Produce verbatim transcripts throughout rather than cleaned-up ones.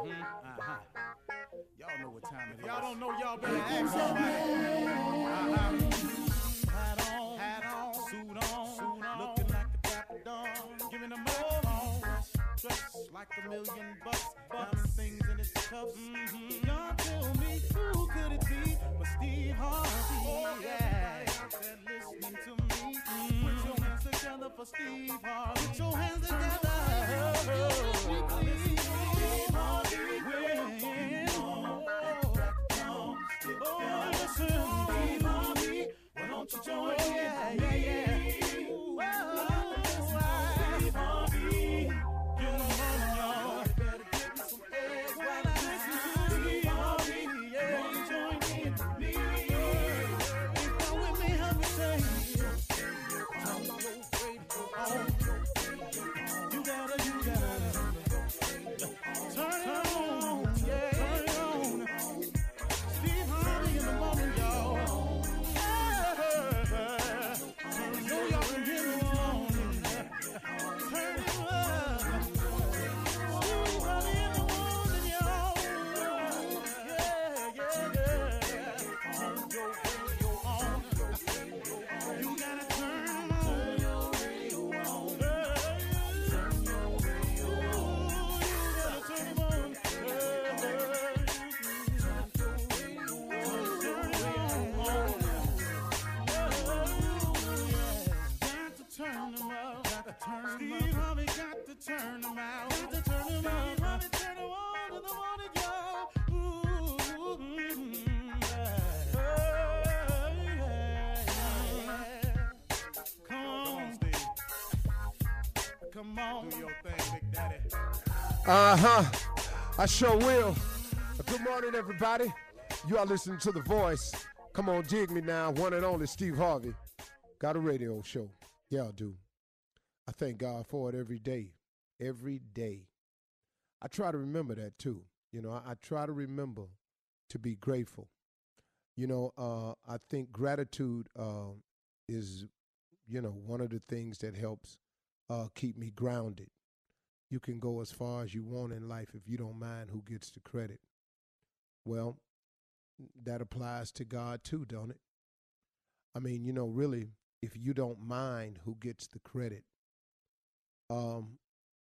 Uh-huh. Y'all know what time it is. Y'all don't know, y'all better ask somebody. Uh-huh. Hat on, hat on, suit on, suit on, looking like a dapper dawn, giving them microphone, dressed like a million bucks, diamond things in its cuffs. Mm-hmm. Y'all tell me who could it be but Steve Harvey? Oh, yeah. Everybody out there listening to me, mm-hmm. Put your hands together for Steve Harvey. Put your hands together. Oh, Steve Harvey. Oh, listen, Steve Harvey. Why don't you join me? Yeah, yeah, yeah. Ooh, oh, Steve Harvey. Get them on, y'all. Better get me some eggs while I listen to Steve Harvey. Yeah, why don't you join in with me? If you're with me, help me say, turn your radio on. You gotta, you gotta turn it on. Yeah, turn it on. Steve Harvey in the morning, y'all. Steve Harvey got to turn them out. Got to turn them out. Steve Harvey turn them on in the morning, y'all. Ooh, mm, yeah. Yeah. Come on, Steve. Come on. Do your thing, Big Daddy. Uh-huh. I sure will. Good morning, everybody. You are listening to The Voice. Come on, dig me now. One and only Steve Harvey. Got a radio show. Yeah, I do. I thank God for it every day, every day. I try to remember that too. You know, I, I try to remember to be grateful. You know, uh, I think gratitude uh, is, you know, one of the things that helps uh, keep me grounded. You can go as far as you want in life if you don't mind who gets the credit. Well, that applies to God too, don't it? I mean, you know, really, if you don't mind who gets the credit, Um,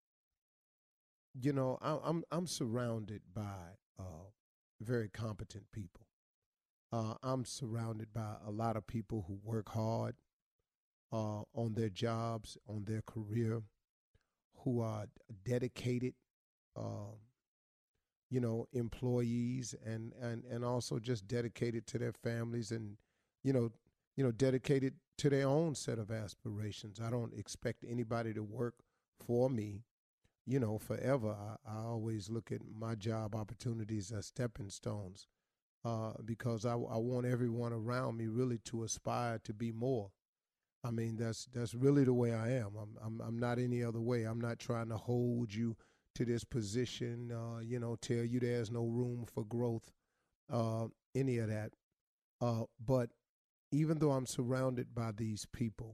you know, I, I'm I'm surrounded by uh, very competent people. Uh, I'm surrounded by a lot of people who work hard uh, on their jobs, on their career, who are dedicated, um, you know, employees, and, and and also just dedicated to their families, and you know, you know, dedicated to their own set of aspirations. I don't expect anybody to work for me, you know, forever. I, I always look at my job opportunities as stepping stones uh, because I, I want everyone around me really to aspire to be more. I mean, that's that's really the way I am. I'm I'm, I'm not any other way. I'm not trying to hold you to this position, uh, you know, tell you there's no room for growth, uh, any of that. Uh, but even though I'm surrounded by these people,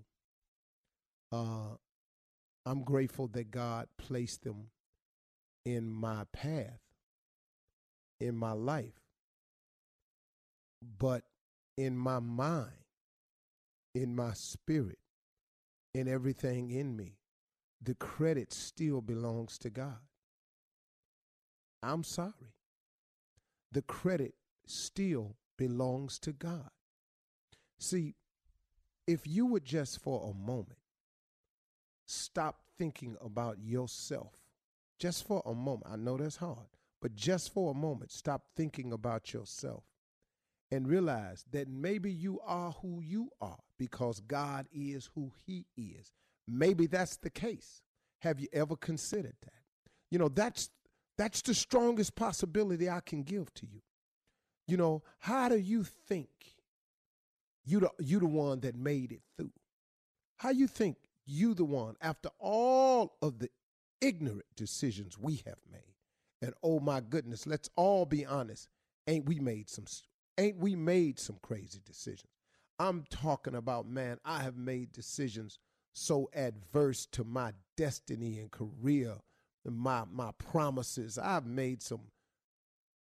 uh, I'm grateful that God placed them in my path, in my life. But in my mind, in my spirit, in everything in me, the credit still belongs to God. I'm sorry. The credit still belongs to God. See, if you would just for a moment stop thinking about yourself, just for a moment. I know that's hard, but just for a moment, stop thinking about yourself and realize that maybe you are who you are because God is who he is. Maybe that's the case. Have you ever considered that? You know, that's that's the strongest possibility I can give to you. You know, how do you think you the, you the one that made it through? How you think you the one, after all of the ignorant decisions we have made, and oh my goodness, let's all be honest, ain't we made some, ain't we made some crazy decisions? I'm talking about, man, I have made decisions so adverse to my destiny and career, my my promises. I've made some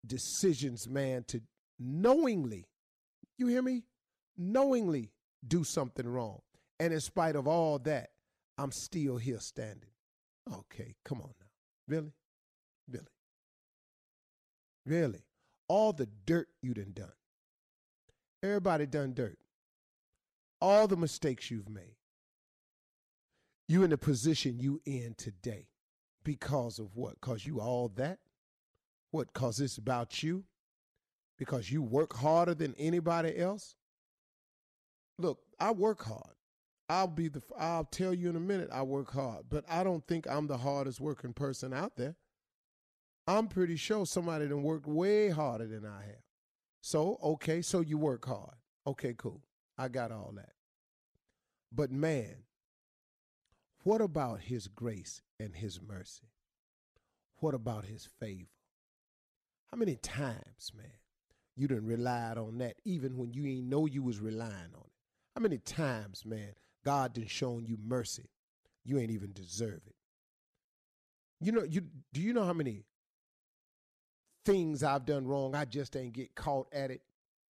decisions, man, to knowingly, you hear me? Knowingly do something wrong. And in spite of all that, I'm still here standing. Okay, come on now. Really? Really? Really? All the dirt you done done. Everybody done dirt. All the mistakes you've made. You in the position you in today. Because of what? Because you all that? What? Because it's about you? Because you work harder than anybody else? Look, I work hard. I'll be the. I'll tell you in a minute I work hard, but I don't think I'm the hardest working person out there. I'm pretty sure somebody done worked way harder than I have. So, okay, so you work hard. Okay, cool. I got all that. But man, what about his grace and his mercy? What about his favor? How many times, man, you done relied on that even when you ain't know you was relying on it? How many times, man, God done shown you mercy? You ain't even deserve it. You know, you do you know how many things I've done wrong, I just ain't get caught at it?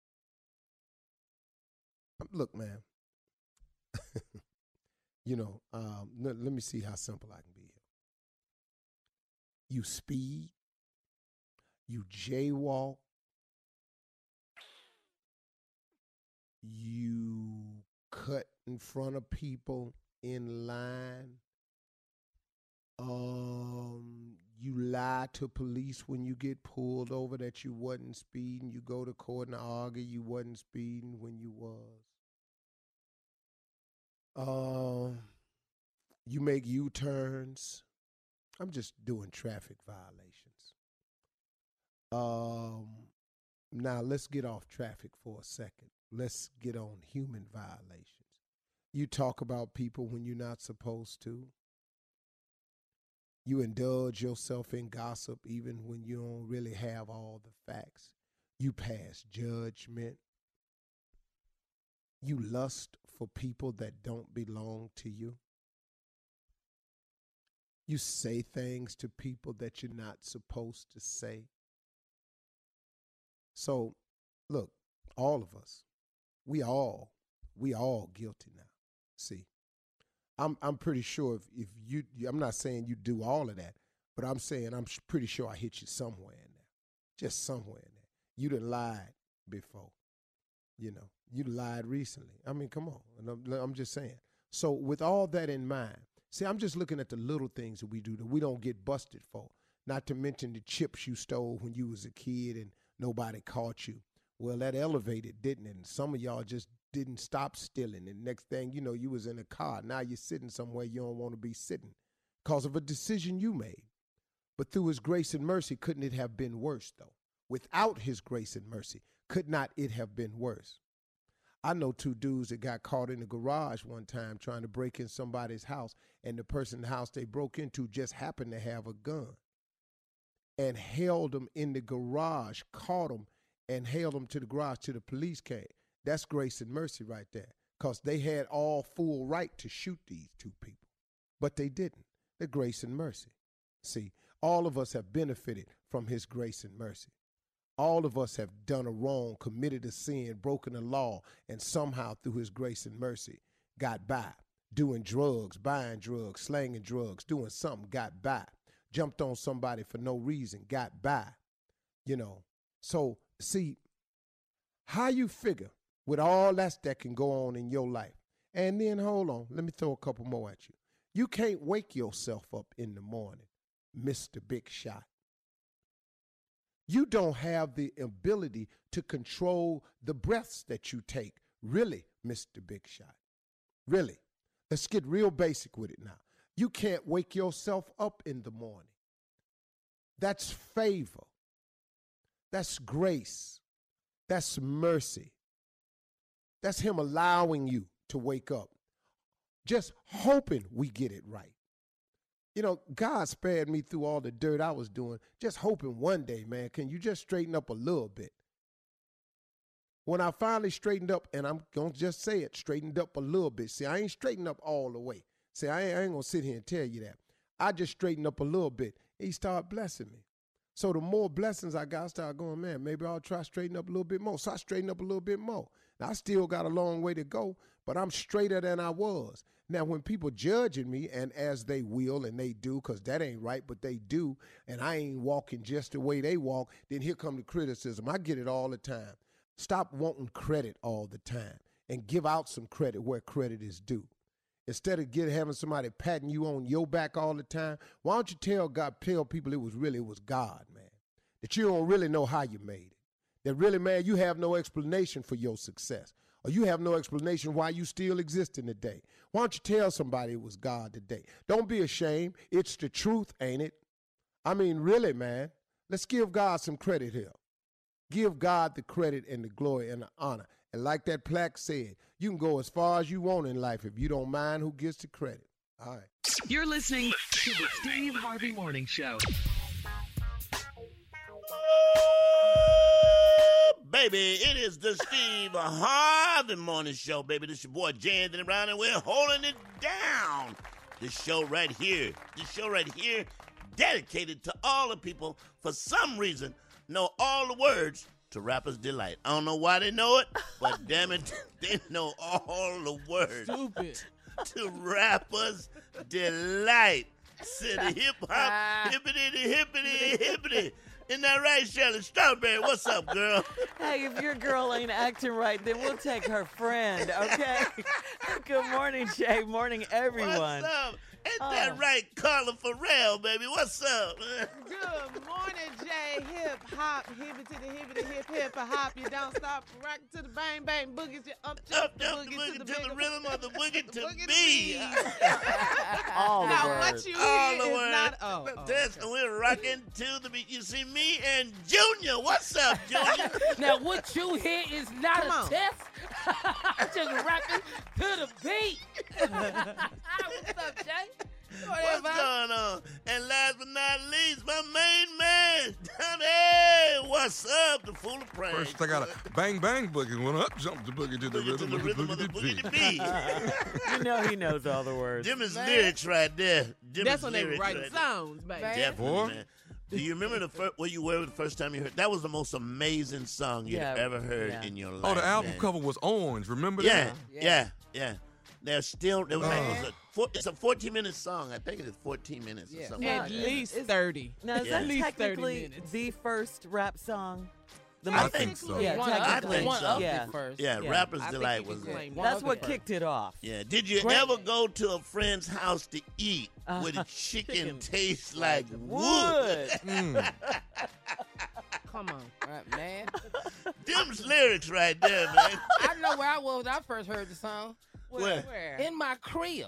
Look, man, you know, um, let, let me see how simple I can be here. You speed, you jaywalk, you cut in front of people in line, um, you lie to police when you get pulled over that you wasn't speeding. You go to court and argue you wasn't speeding when you was. Um, you make U-turns. I'm just doing traffic violations. Um, now let's get off traffic for a second. Let's get on human violations. You talk about people when you're not supposed to. You indulge yourself in gossip even when you don't really have all the facts. You pass judgment. You lust for people that don't belong to you. You say things to people that you're not supposed to say. So, look, all of us, we all, we all guilty now. See, I'm I'm pretty sure if, if you, I'm not saying you do all of that, but I'm saying I'm pretty sure I hit you somewhere in there, just somewhere in there. You done lied before, you know, you lied recently. I mean, come on, and I'm, I'm just saying. So with all that in mind, see, I'm just looking at the little things that we do that we don't get busted for, not to mention the chips you stole when you was a kid and nobody caught you. Well, that elevated, didn't it? And some of y'all just didn't stop stealing. And next thing you know, you was in a car. Now you're sitting somewhere you don't want to be sitting because of a decision you made. But through his grace and mercy, couldn't it have been worse, though? Without his grace and mercy, could not it have been worse? I know two dudes that got caught in the garage one time trying to break in somebody's house, and the person in the house they broke into just happened to have a gun and held them in the garage, caught them, and held them to the garage till the police came. That's grace and mercy right there, because they had all full right to shoot these two people, but they didn't. The grace and mercy. See, all of us have benefited from his grace and mercy. All of us have done a wrong, committed a sin, broken a law, and somehow through his grace and mercy got by. Doing drugs, buying drugs, slanging drugs, doing something, got by. Jumped on somebody for no reason, got by. You know, so see, how you figure with all that that can go on in your life. And then, hold on, let me throw a couple more at you. You can't wake yourself up in the morning, Mister Big Shot. You don't have the ability to control the breaths that you take. Really, Mister Big Shot. Really. Let's get real basic with it now. You can't wake yourself up in the morning. That's favor. That's grace. That's mercy. That's him allowing you to wake up. Just hoping we get it right. You know, God spared me through all the dirt I was doing, just hoping one day, man, can you just straighten up a little bit? When I finally straightened up, and I'm going to just say it, straightened up a little bit. See, I ain't straightened up all the way. See, I ain't, I ain't going to sit here and tell you that. I just straightened up a little bit. He started blessing me. So the more blessings I got, I start going, man, maybe I'll try straighten up a little bit more. So I straighten up a little bit more. Now, I still got a long way to go, but I'm straighter than I was. Now, when people judging me, and as they will, and they do, because that ain't right, but they do, and I ain't walking just the way they walk, then here come the criticism. I get it all the time. Stop wanting credit all the time and give out some credit where credit is due. Instead of get, having somebody patting you on your back all the time, why don't you tell God, tell people it was really, it was God, man. That you don't really know how you made it. That really, man, you have no explanation for your success. Or you have no explanation why you still exist in the day. Why don't you tell somebody it was God today? Don't be ashamed. It's the truth, ain't it? I mean, really, man, let's give God some credit here. Give God the credit and the glory and the honor. And like that plaque said, you can go as far as you want in life if you don't mind who gets the credit. All right. You're listening to the Steve Harvey Morning Show. Oh, baby, it is the Steve Harvey Morning Show, baby. This is your boy, Jay Anthony Brown, and we're holding it down. This show right here, this show right here, dedicated to all the people, for some reason, know all the words to Rapper's Delight. I don't know why they know it, but damn it, they know all the words. Stupid. To Rapper's Delight. City hip hop, hippity hippity hippity. Isn't that right, Shirley Strawberry? What's up, girl? Hey, if your girl ain't acting right, then we'll take her friend, okay? Good morning, Jay. Morning, everyone. What's up? Ain't Oh. that right, Carla Farrell, baby? What's up? Good morning, Jay. Hip hop, hippity to the hippity hip hip hop. You don't stop, rock to the bang bang boogie, you up jump Up, the jump the boogie, boogie to the, to the bigger- rhythm of the boogie to boogie to be. All the Now words. what you All hear the is words. not. Oh, oh, That's- okay. We're rocking to the beat. You see me and Junior. What's up, Junior? Now, what you hear is not Come a on. test. I'm just rapping to the beat. What's up, Jay? What's going on? And last but not least, my main man, Tommy. What's up, the fool of pranks? First, I got a bang bang boogie. Went up, jumped the boogie to the Boogie to rhythm the of the rhythm of the boogie boogie to to beat. You know he knows all the words. Jimmy's Man. lyrics right there. Jimmy's That's when they lyrics write right songs, baby. Man. there. Definitely, Boy. man. Do you remember the first, where you were the first time you heard? That was the most amazing song you'd Yeah, ever heard yeah. in your life. Oh, the album man. cover was orange. Remember Yeah, that? yeah, yeah. There's still there was, Uh. it was a four, it's a fourteen minute song. I think it is fourteen minutes or Yeah. something. Yeah, At like that. least It's- thirty. Now, is Yeah. that At least thirty technically minutes. the first rap song? The I most- think so. Yeah, one technically. I think one so. of Yeah. the first. Yeah, Yeah. Rapper's I think Delight you was can it. claim one That's of what the kicked it off. Yeah. Did you Great. ever go to a friend's house to eat Uh, where the chicken, chicken tastes like wood? Wood. Mm. Come on. Right, man. Them's lyrics right there, man. I know where I was when I first heard the song. Where? Where? In my crib.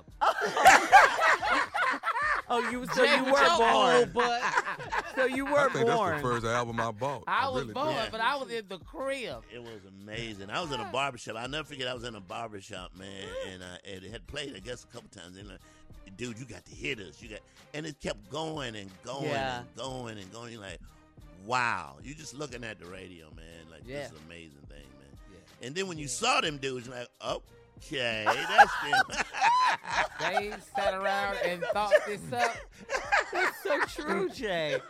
Oh, you so Jay, you with were your born. old butt. So you I were think born. that's the first album I bought. I was really born, did. but I was in the crib. It was amazing. I was in a barbershop. I'll never forget I was in a barbershop, man, and, uh, and it had played, I guess, a couple times. And like, dude, you got to hear this. You got, and it kept going and going Yeah. and going and going. You're like, wow. You just looking at the radio, man. Like, Yeah. this is an amazing thing, man. Yeah. And then when you saw them dudes, you're like, okay, that's them. They sat around and thought this up. That's so true, Jay.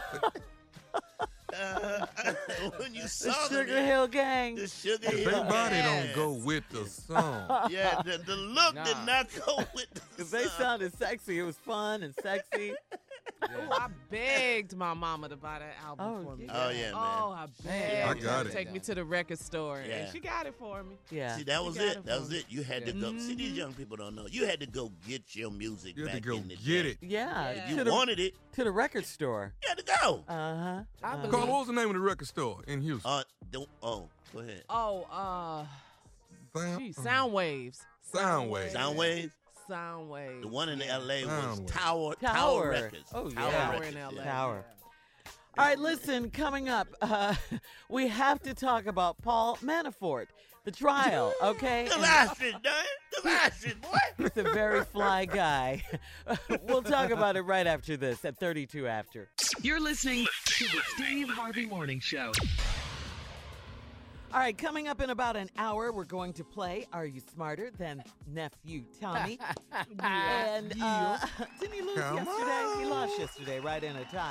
Uh, when you The saw them, Sugar Hill Gang. the Sugar The Hill. body Yes. don't go with the song. Yeah, the, the look did Nah. not go with the Because they song. sounded sexy. It was fun and sexy. Oh, I begged my mama to buy that album Oh, for me. yeah. Oh, yeah, man. Oh, I begged. I her got to it. Take me to the record store, Yeah. and she got it for me. Yeah. See, that was got it. it That for was me. it. You had to Yeah. go. See, these young people don't know. You had to go get your music You back had to go in the get day. it. Yeah. Yeah. You To the, wanted it, to the record store. you had to go. Uh-huh. I Uh-huh. believe- Carl, what was the name of the record store in Houston? Uh, don't, oh, go ahead. Oh, uh, Sound, gee, Sound Waves. Soundwave. Soundwave. Sound Waves. The one in yeah. L A was Soundwave. Tower, Tower Tower. Records. Oh, Tower yeah. Tower Records, in L A. yeah. Tower. All right, listen, coming up, uh, we have to talk about Paul Manafort, the trial, okay? The And last shit, done. The last shit, boy. he's a very fly guy. We'll talk about it right after this at thirty-two after. You're listening to the Steve Harvey Morning Show. All right, coming up in about an hour, we're going to play Are You Smarter Than Nephew Tommy? And uh, didn't he lose Come yesterday? He lost yesterday, right in a tie.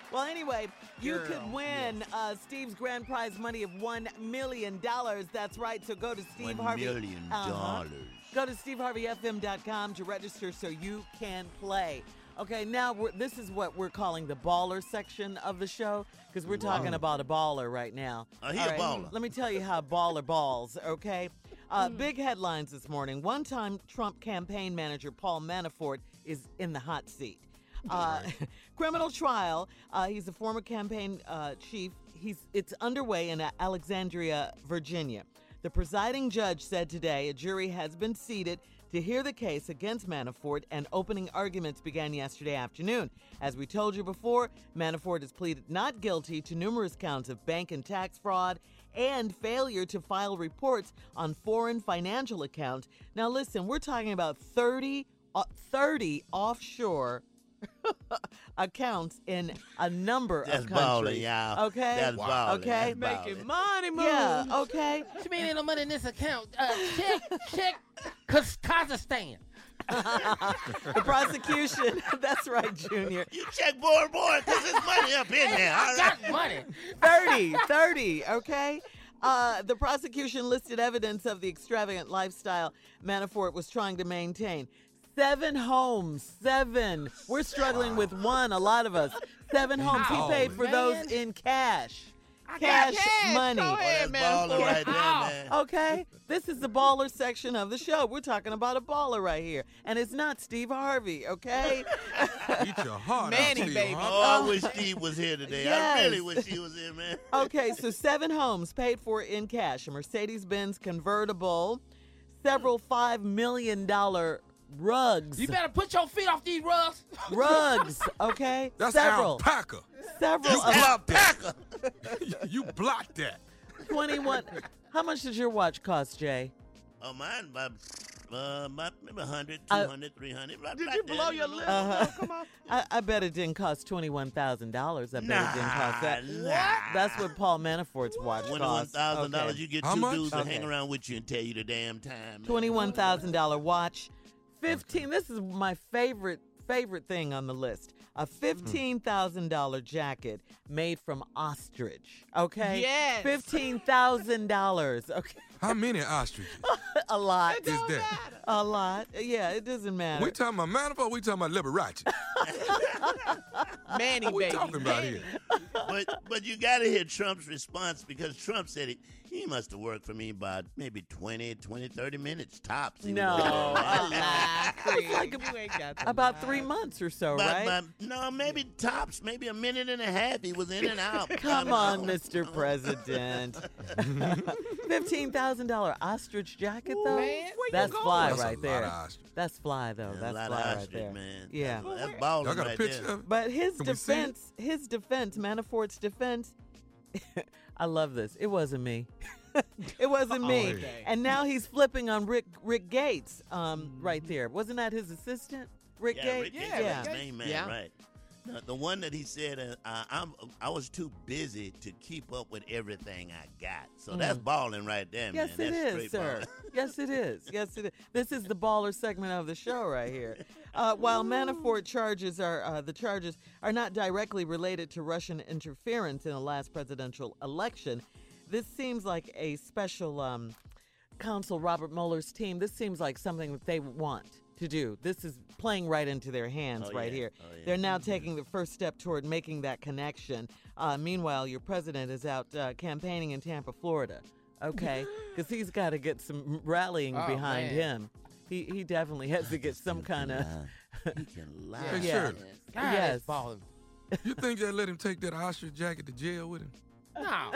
Well, anyway, you Girl, could win uh, Steve's grand prize money of one million dollars. That's right. So go to Steve One Harvey. million Uh-huh. dollars. Go to steve harvey f m dot com to register so you can play. Okay, now we're, this is what we're calling the baller section of the show because we're talking about a baller right now. Oh, he All a right, baller. Let me tell you how baller balls, okay? Uh, big headlines this morning. One-time Trump campaign manager Paul Manafort is in the hot seat. Uh, criminal trial. Uh, he's a former campaign uh, chief. He's It's underway in Alexandria, Virginia. The presiding judge said today a jury has been seated to hear the case against Manafort, and opening arguments began yesterday afternoon. As we told you before, Manafort has pleaded not guilty to numerous counts of bank and tax fraud and failure to file reports on foreign financial accounts. Now listen, we're talking about thirty, uh, thirty offshore accounts in a number That's of countries. balling, y'all. Okay? That's balling. Okay? That's Making balling. money move. Yeah, okay. What you mean ain't no money in this account? Uh, check, check, Kaz- Kazakhstan. The prosecution, that's right, Junior. You check board, board, because there's money up in there. All I right? got money. thirty, thirty, okay? Uh, the prosecution listed evidence of the extravagant lifestyle Manafort was trying to maintain. Seven homes, seven. We're struggling with one, a lot of us. Seven homes. He Wow, paid for man. those in cash. I got Cash cash. money. Go Oh, ahead, that's man. baller right there, Ow. man. Okay, this is the baller section of the show. We're talking about a baller right here. And it's not Steve Harvey, okay? Eat your heart Manny, out, Steve, baby. huh? Oh, I wish Steve was here today. Yes. I really wish he was here, man. Okay, so seven homes paid for in cash, a Mercedes-Benz convertible, several five million dollars rugs. You better put your feet off these rugs. Rugs, okay? That's several. alpaca. Several You of alpaca. You blocked that. twenty-one. How much does your watch cost, Jay? Oh, mine about, uh, about maybe one hundred, Uh, two hundred, three hundred. Right, Did right you there, blow your know. lip? Uh-huh. Oh, come on. I, I bet it didn't cost twenty-one thousand dollars. I bet Nah, it didn't cost that. nah. That's what Paul Manafort's watch Twenty-one cost. thousand dollars. Okay. You get How two much? dudes to Okay. hang around with you and tell you the damn time. man. twenty-one thousand dollars watch. fifteen. This is my favorite favorite thing on the list. A fifteen thousand dollars jacket made from ostrich. Okay? Yes. fifteen thousand dollars. Okay. How many ostriches? A lot. It don't that? matter. A lot. Yeah, it doesn't matter. We talking about Manifold, we talking about Liberace. Manny, What we baby. talking about Manny. here? But but you got to hear Trump's response because Trump said it. He must have worked for me about maybe twenty, twenty, thirty minutes tops. He was No, working. a Lie, Craig. like You ain't got to About lie. three months or so, But- right? but- no, maybe tops, maybe a minute and a half. He was in and out. Come I on, don't know. Mister President. fifteen thousand dollars ostrich jacket, though? Man, where you That's going? fly That's a right lot there. of ostrich. That's fly, though. Yeah, That's a lot fly of right ostrich, there. man. Yeah. That's, that's Y'all balling got a right picture there. of it? But his Can we see it? defense, his defense, Manafort's defense, I love this. It wasn't me. It wasn't me. okay. And now he's flipping on Rick Rick Gates um, right there. Wasn't that his assistant? Rick Yeah, Gates? Rick Gates Yeah, was Rick his main man, Yeah. right. The, the one that he said, uh, uh, I'm, I was too busy to keep up with everything I got. So that's balling right there, Yes, man. it That's is, straight sir. balling. Yes, it is. Yes, it is. This is the baller segment of the show right here. Uh, while Manafort charges are uh, the charges are not directly related to Russian interference in the last presidential election, this seems like a special um, counsel Robert Mueller's team. This seems like something that they want to do. This is playing right into their hands Oh, right yeah. here. Oh, yeah. They're now taking the first step toward making that connection. Uh, meanwhile, your president is out uh, campaigning in Tampa, Florida. Okay, because he's got to get some rallying Oh, behind man. him. He he definitely has to get some kind of. He can lie. Hey, Yeah. Shirley, God, Yes. that's balling. you think they let him take that ostrich jacket to jail with him? No.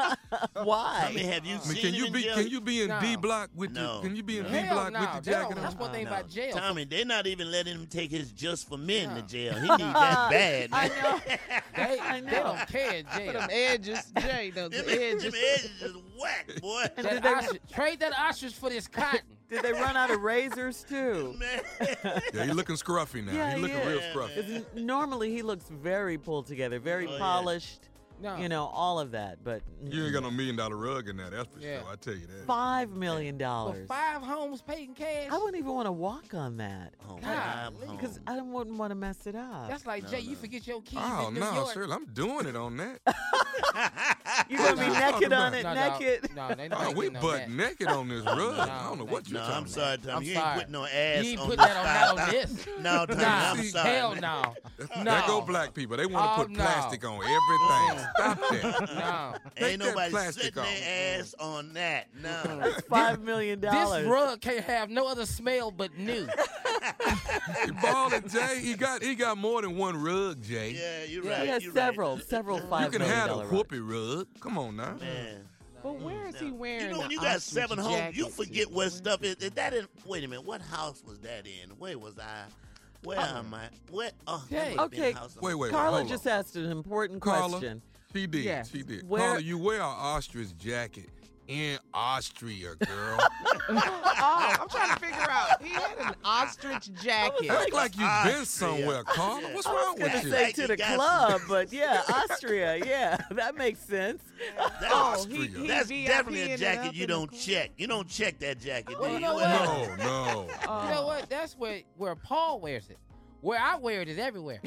Why? I mean, have you I mean, seen can him you in be jail? can you be in No. D block with No. the can you be in D Hell block no. with the They jacket don't- on? That's one thing No. about jail. Tommy, they're not even letting him take his just for men No. to jail. He need that bad, I man. know. They, I they know. don't care in jail. Them edges, Jay, those Them, edges. them edges just whack, boy. And That did they, ostrich, trade that ostrich for this cotton. did they run out of razors too? Man. Yeah, he looking scruffy now. Yeah, he he looking real is. scruffy. 'Cause n- normally he looks very pulled together, very Oh, yeah. polished. No. you know, all of that. But You ain't got no million dollar rug in there, that's for Yeah. sure. I tell you that. five million For dollars. five homes paid in cash. I wouldn't even want to walk on that Oh, God, five because homes. I don't wouldn't want to mess it up. That's like No, Jay. no. You forget your keys Oh in New no, York. Shirley, I'm doing it on that. You're gonna be What you naked talking on it, No, naked. No, no, they not Oh, we getting on butt that. naked on this rug. I don't know no, what you're No, talking I'm about. sorry, Tom. I'm you sorry. ain't putting no ass You ain't on put this that on, five not on thousand. this. No, Tom, Nah, I'm see, sorry. hell man. no. There No. go black people. They want to Oh, put no. plastic on everything. Stop that. No. Take Ain't that nobody plastic sitting off. their ass on that. No. That's five million dollars. This rug can't have no other smell but new. He balling, Jay. He got he got more than one rug, Jay. Yeah, you're Yeah, right. He has you're several, right. several You five can million have a dollar rugs. whoopee rug. Come on now. Man. But where is he wearing You know, when the you got ostrich seven homes, you jacket forget to? what stuff is. Is that in? Wait a minute. What house was that in? Where was I? Where am I? What? Oh, that Jay. must have been Okay. house on- Wait, wait, wait. Carla hold just on. asked an important Carla, question. She did. Yes. She did. Where- Carla, you wear an ostrich jacket in Austria, girl. Oh, I'm trying to figure out. He had an ostrich jacket. Act like you've been Austria. somewhere, Carla. What's I was wrong gonna with you? say Like to you the got club, but yeah, Austria, yeah, that makes sense. That's, Oh, he, Austria. he that's V I P definitely a ended jacket up you in the don't club. check. You don't check that jacket. Well, do you you? know Well, what? No, no. Oh. You know what? That's where where Paul wears it. Where I wear it is everywhere.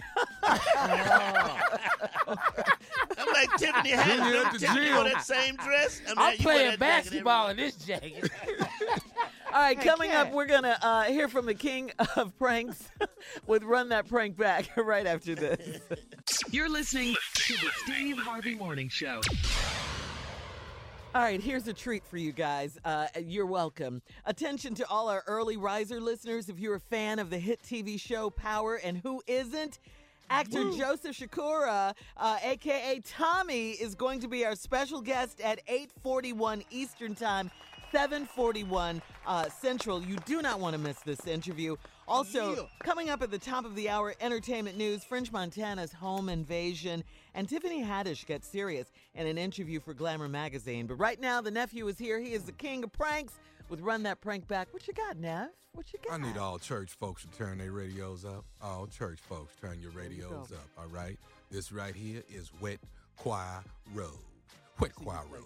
I'm like Tiffany Junior Haddish. at Remember the Tiffany gym. wore that same dress. I mean, I'm you wear playing that jacket basketball in everywhere. this jacket. All right, Hey, coming up, Kat. we're gonna uh, hear from the king of pranks with "Run That Prank Back" right after this. You're listening to the Steve Harvey Morning Show. All right, here's a treat for you guys. Uh, you're welcome. Attention to all our early riser listeners. If you're a fan of the hit T V show Power, and who isn't? Actor Joseph Shakura, uh, a k a. Tommy, is going to be our special guest at eight forty-one Eastern Time, seven forty-one uh, Central. You do not want to miss this interview. Also, coming up at the top of the hour, entertainment news, French Montana's home invasion, and Tiffany Haddish gets serious in an interview for Glamour magazine. But right now, the nephew is here. He is the king of pranks with Run That Prank Back. What you got, Nev? What you got? I need all church folks to turn their radios up. All church folks, turn your radios up, all right? This right here is Wet Choir Road. Wet Choir Road.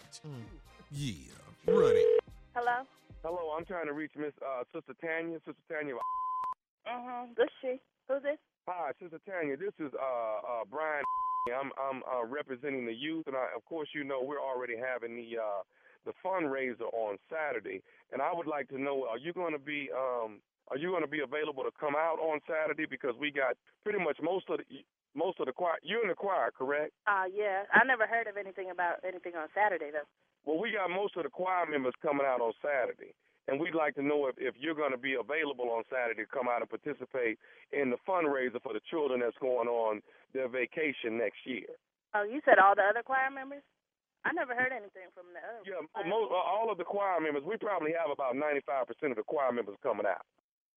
Yeah, run it. Hello? Hello, I'm trying to reach Miss uh, Sister Tanya. Sister Tanya. Mm-hmm. This she. Who's this? Hi, Sister Tanya. This is uh, uh, Brian. I'm I'm uh, representing the youth, and I, of course, you know we're already having the uh, the fundraiser on Saturday, and I would like to know: Are you going to be um, Are you going to be available to come out on Saturday? Because we got pretty much most of the most of the choir. You're in the choir, correct? Uh, yeah. I never heard of anything about anything on Saturday, though. Well, we got most of the choir members coming out on Saturday, and we'd like to know if, if you're going to be available on Saturday to come out and participate in the fundraiser for the children that's going on their vacation next year. Oh, you said all the other choir members? I never heard anything from the other. Yeah, choir most, uh, all of the choir members, we probably have about ninety-five percent of the choir members coming out.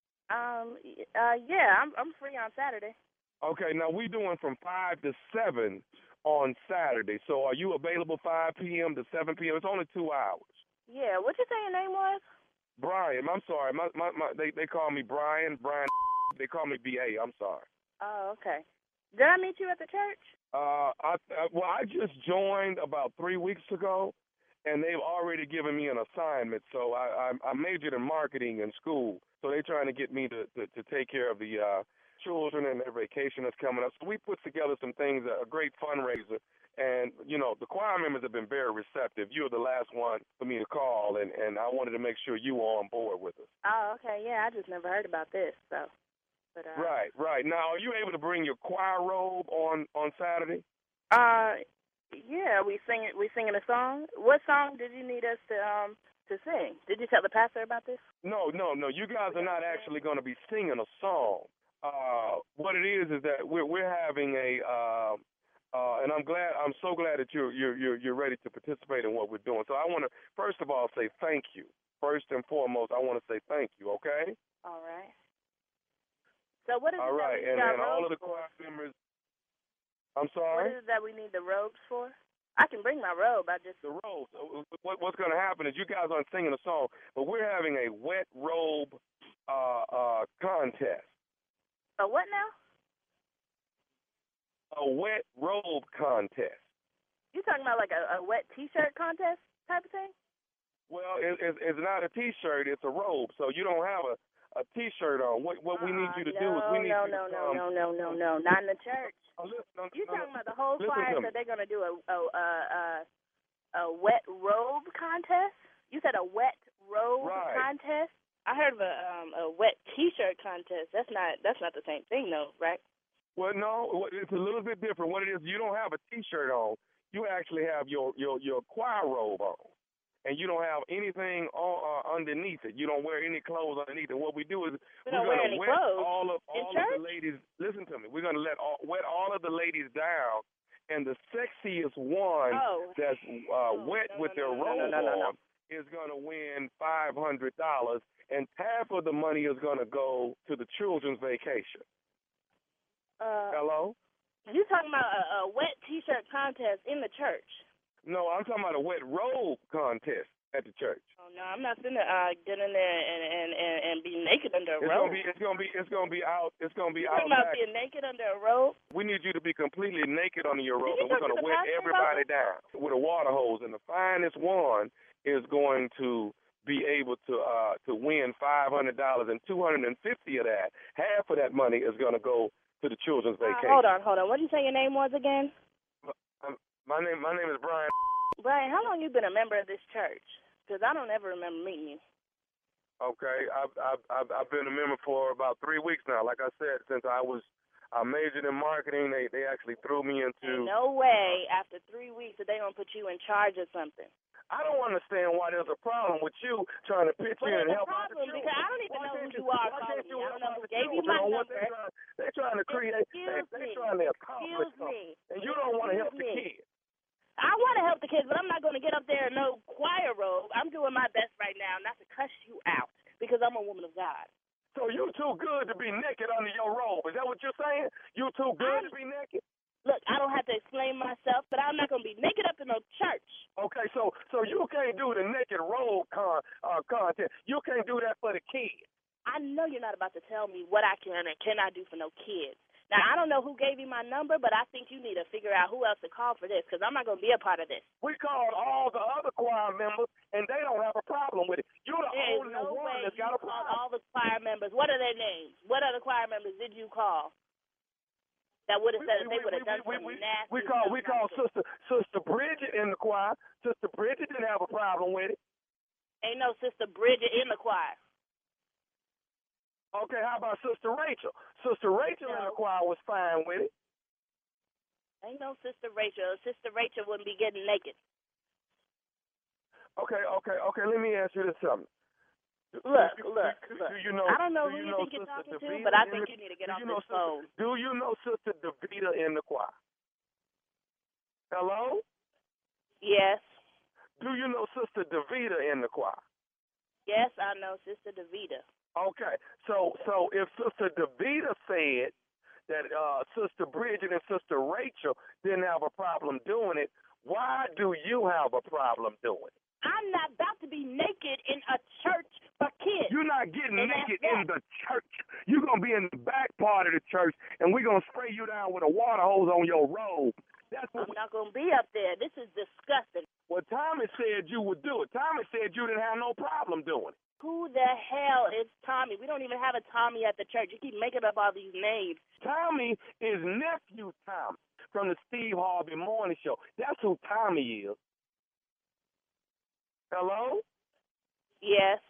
Um, y- uh, yeah, I'm I'm free on Saturday. Okay, now we're doing from five to seven on Saturday. So are you available five p.m. to seven p.m.? It's only two hours. Yeah, what you say your name was? Brian, I'm sorry. My, my, my, they, they call me Brian. Brian, they call me B A. I'm sorry. Oh, okay. Did I meet you at the church? Uh, I, uh, well, I just joined about three weeks ago, and they've already given me an assignment. So I, I, I majored in marketing in school. So they're trying to get me to, to, to take care of the uh, children and their vacation that's coming up. So we put together some things, a great fundraiser. And, you know, the choir members have been very receptive. You were the last one for me to call, and, and I wanted to make sure you were on board with us. Oh, okay. Yeah, I just never heard about this, so. But, uh, Right, right. Now, are you able to bring your choir robe on, on Saturday? Uh, yeah, we sing it. We singing a song. What song did you need us to um to sing? Did you tell the pastor about this? No, no, no. You guys are not actually going to be singing a song. Uh, what it is is that we're we're having a, uh, uh, and I'm glad, I'm so glad that you're you're you're you're ready to participate in what we're doing. So I want to first of all say thank you. First and foremost, I want to say thank you. Okay. All right. So what is All it right, that we and got then all of robes the for? choir members. I'm What sorry. is it that we need the robes for? I can bring my robe. I just The robes. Uh, What, what's going to happen is you guys aren't singing a song, but we're having a wet robe uh, uh, contest. a what now? A wet robe contest. You talking about like a, a wet T-shirt contest type of thing? Well, it, it, it's not a T-shirt. It's a robe. So you don't have a, a T-shirt on. What what we need you to no, do is we need no, you no, to no, come. no, no, no, no, not in the church. Oh, listen, no, You no, talking about the whole listen choir to said me. they're going to do a a, a a a wet robe contest? You said a wet robe Right. contest? I heard of a um a wet T-shirt contest. That's not that's not the same thing though, right? Well, no, it's a little bit different. What it is, you don't have a T-shirt on. You actually have your your your choir robe on, and you don't have anything on, uh, underneath it. You don't wear any clothes underneath it. What we do is We we're don't wear gonna any wet clothes all of in all church? of the ladies. Listen to me. We're gonna let all, wet all of the ladies down, and the sexiest one Oh. that's uh, Oh, wet no, with no, their no, no, robe no, no, no. on is gonna win five hundred dollars, and half of the money is gonna go to the children's vacation. Uh, Hello. you talking about a, a wet T-shirt contest in the church? No, I'm talking about a wet robe contest at the church. Oh no, I'm not finna uh, get in there and and, and, and be naked under a It's robe. gonna be, it's gonna be, it's gonna be out, it's gonna be You out talking about back. being naked under a robe? We need you to be completely naked under your robe, you and we're talk to gonna the wet pastor everybody about down with a water hose, and the finest one is going to be able to uh to win five hundred dollars, and two hundred and fifty of that, half of that money is gonna go to the children's Uh, vacation. hold on, hold on. What did you say your name was again? Um, My name, my name is Brian. Brian, how long you been a member of this church? Because I don't ever remember meeting you. Okay, I've, I've I've I've been a member for about three weeks now. Like I said, since I was I majored in marketing, they they actually threw me into. Ain't no way after three weeks that they gonna put you in charge of something. I don't understand why there's a problem with you trying to pitch Well, in and there's a help out the problem children. because I don't even Why know who can't you are why calling can't me. you I help don't know out who the gave you children my on what number. They're trying, they're trying to create. They, Excuse they're me. trying to accomplish Excuse something, me. and you don't want to help the Excuse me. kids. I want to help the kids, but I'm not going to get up there in no choir robe. I'm doing my best right now not to cuss you out because I'm a woman of God. So you too good to be naked under your robe. Is that what you're saying? You too good I'm, to be naked? Look, I don't have to explain myself, but I'm not going to be naked up in no church. Okay, so so you can't do the naked robe con uh, content. You can't do that for the kids. I know you're not about to tell me what I can and cannot do for no kids. Now, I don't know who gave you my number, but I think you need to figure out who else to call for this because I'm not going to be a part of this. We called all the other choir members, and they don't have a problem with it. You're the There is only no one way that's you got a called problem. all the choir members. What are their names? What other choir members did you call? That would have said that they would have done we, something we, nasty. we call stuff we call like sister sister Bridget in the choir. Sister Bridget didn't have a problem with it. this. Ain't no Sister Bridget in the choir. Okay, how about Sister Rachel? Sister Rachel in the choir was fine with it. Ain't no Sister Rachel. Sister Rachel wouldn't be getting naked. Okay, okay, okay. Let me ask you this something. Look, do, look, do, look. Do you know, I don't know do who you you know think you're Sister talking to, Davida but I in think the- you need to get do off you know this Sister, phone. Do you know Sister Davida in the choir? Hello? Yes. Do you know Sister Davida in the choir? Yes, I know Sister Davida. Okay, so so if Sister Davida said that uh, Sister Bridget and Sister Rachel didn't have a problem doing it, why do you have a problem doing it? I'm not about to be naked in a church for kids. You're not getting And naked that's in the church. You're going to be in the back part of the church, and we're going to spray you down with a water hose on your robe. That's what I'm not going to be up there. This is disgusting. Well, Tommy said you would do it. Tommy said you didn't have no problem doing it. Who the hell is Tommy? We don't even have a Tommy at the church. You keep making up all these names. Tommy is nephew Tommy from the Steve Harvey Morning Show. That's who Tommy is. Hello? Yes.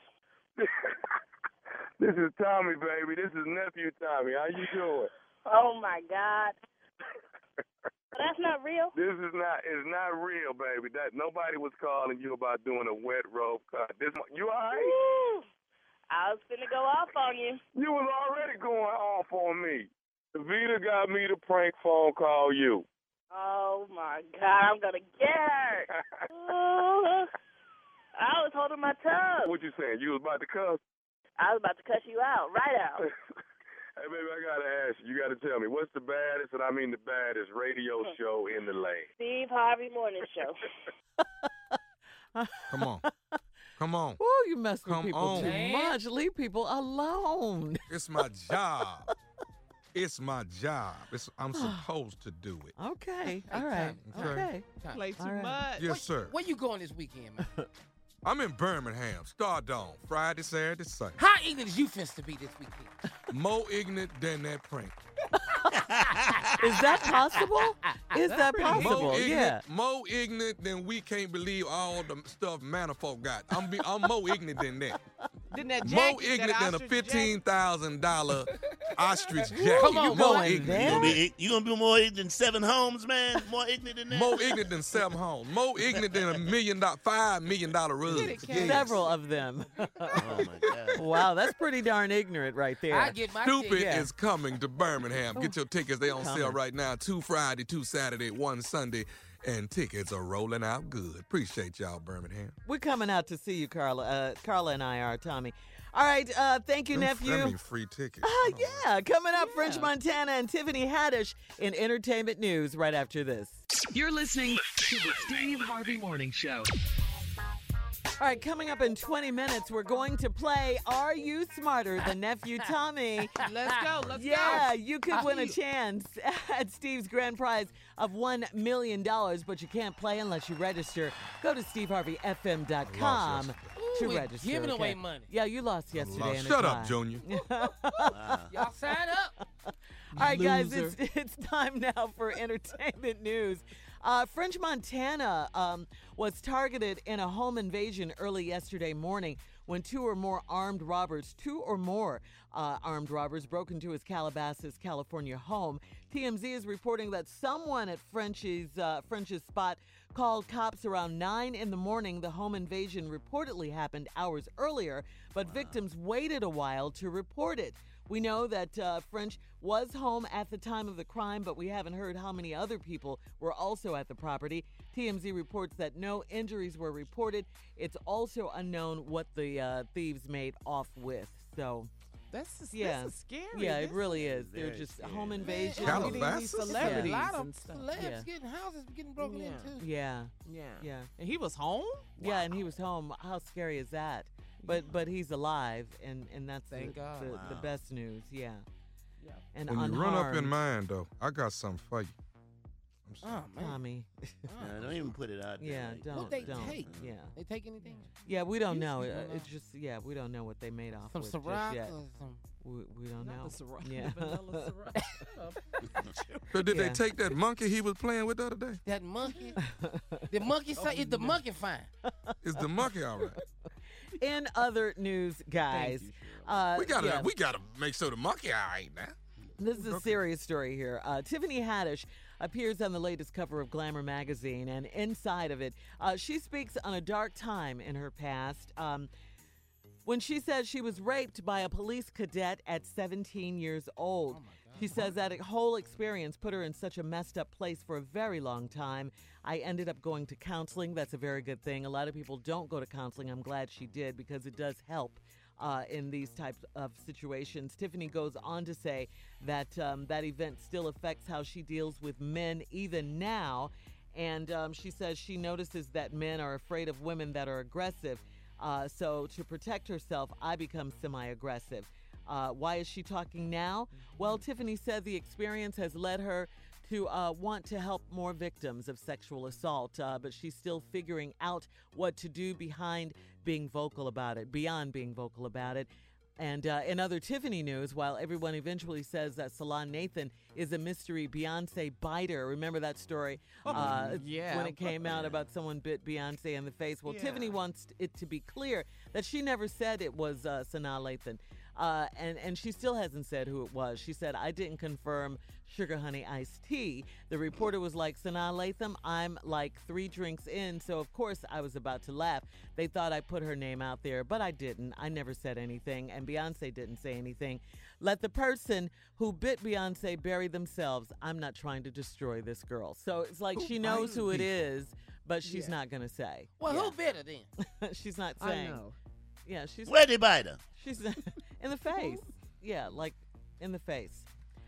This is Tommy, baby. This is nephew Tommy. How you doing? Oh, my God. But that's not real. This is not is not real, baby. That nobody was calling you about doing a wet robe cut. This you all right? Woo. I was finna go off on you. You was already going off on me. Davida got me to prank phone call you. Oh, my God. I'm going to get her. Ooh. I was holding my tongue. What you saying? You was about to cuss? I was about to cuss you out, right out. Hey, baby, I got to ask you. You got to tell me, what's the baddest, and I mean the baddest, radio show in the land? Steve Harvey Morning Show. Come on. Come on. Oh, you mess with Come people on. too much. Leave people alone. It's my job. It's my job. It's, I'm supposed to do it. Okay. All right. Okay. Okay. Play too All right. much. Yes, sir. Where you going this weekend, man? I'm in Birmingham, Stardome, Friday, Saturday, Sunday. How ignorant is you finna to be this weekend? More ignorant than that prank. Is that possible? Is that possible? More Yeah. ignorant, more ignorant than we can't believe all the stuff Manifold got. I'm be, I'm more ignorant than that. Didn't that More jacket, ignorant that than a ostrich fifteen thousand dollar ostrich jacket. Come on, you more boy. ignorant. You There? gonna be you gonna be more ignorant than Seven Homes, man? More ignorant than that? More ignorant than seven homes. More ignorant than a million dollar, five million dollar rugs. it, Kay. Yes. Several of them. Oh my God. Wow, that's pretty darn ignorant right there. I get my Stupid ticket. Yeah. is coming to Birmingham. Get your tickets. They on sale Coming. right now. Two Friday, two Saturday, one Sunday. And tickets are rolling out good. Appreciate y'all, Birmingham. We're coming out to see you, Carla. Uh, Carla and I are, Tommy. All right, uh, thank you, Them- nephew. That means free tickets. Ah, yeah, coming up, French Montana and Tiffany Haddish in entertainment news right after this. You're listening to the Steve Harvey Morning Show. All right, coming up in twenty minutes, we're going to play Are You Smarter Than Nephew Tommy? Let's go. Let's Yeah, go. you could win a chance at Steve's grand prize of one million dollars, but you can't play unless you register. Go to steve harvey f m dot com Ooh, to we register. giving okay? away money. Yeah, you lost yesterday. Lost. and Shut it's up, fine. Junior. Y'all sign up. All right, guys, Loser. it's, it's time now for entertainment news. Uh, French Montana um, was targeted in a home invasion early yesterday morning when two or more armed robbers, two or more uh, armed robbers broke into his Calabasas, California home. T M Z is reporting that someone at French's, uh, French's spot called cops around nine in the morning. The home invasion reportedly happened hours earlier, but victims waited a while to report it. We know that uh, French was home at the time of the crime, but we haven't heard how many other people were also at the property. T M Z reports that no injuries were reported. It's also unknown what the uh, thieves made off with. So, This is, yeah. this is scary. yeah, it This really is. is. They're very just scary. home invasion. Calabasas? These celebrities Yeah. A lot of and stuff. celebs Yeah. getting houses getting broken Yeah. into. Yeah, Yeah. yeah, And he was home? yeah. And he was home. How scary is that? But but he's alive, and and that's Thank the, God. the, the Wow. best news. Yeah. Yeah. And When you run up in unharmed. mine, though, I got something for you. I'm sorry. Oh, man. Tommy. Nah, don't even put it out there. Yeah, like don't. What they don't. take? Yeah. They take anything? Yeah, we don't You- know. you Uh, don't know. It's just yeah, we don't know what they made off Some with just Ciroc yet. or some. We, we don't Not know. the Ciroc, Yeah. the vanilla Ciroc. So did Yeah. they take that monkey he was playing with the other day? That monkey. The monkey say is the monkey fine. Is the monkey all right? In other news, guys, uh, We gotta yeah, we gotta make sure the monkey all right now. this is a serious story here. Uh, Tiffany Haddish appears on the latest cover of Glamour magazine, and inside of it, uh, she speaks on a dark time in her past. Um, when she says she was raped by a police cadet at seventeen years old. She says that whole experience put her in such a messed up place for a very long time. I ended up going to counseling. That's a very good thing. A lot of people don't go to counseling. I'm glad she did because it does help uh, in these types of situations. Tiffany goes on to say that um, that event still affects how she deals with men even now. And um, she says she notices that men are afraid of women that are aggressive. Uh, so to protect herself, I become semi-aggressive. Uh, why is she talking now? Well, Tiffany said the experience has led her to uh, want to help more victims of sexual assault, uh, but she's still figuring out what to do behind being vocal about it, beyond being vocal about it. And uh, in other Tiffany news, while everyone eventually says that Salon Nathan is a mystery Beyonce biter, remember that story uh, yeah. when it came out about someone bit Beyonce in the face? Well, Yeah. Tiffany wants it to be clear that she never said it was uh, Sanaa Lathan. Uh, and, and she still hasn't said who it was. She said, I didn't confirm Sugar Honey Iced Tea. The reporter was like, Sanaa Lathan, I'm like three drinks in, so of course I was about to laugh. They thought I put her name out there, but I didn't. I never said anything, and Beyonce didn't say anything. Let the person who bit Beyonce bury themselves. I'm not trying to destroy this girl. So it's like Who she knows bites who it people? is, but she's Yeah. not going to say. Well, Yeah. who better then? She's not I saying. know. Yeah, she's Where they bite her? She's in the face. Yeah, like in the face.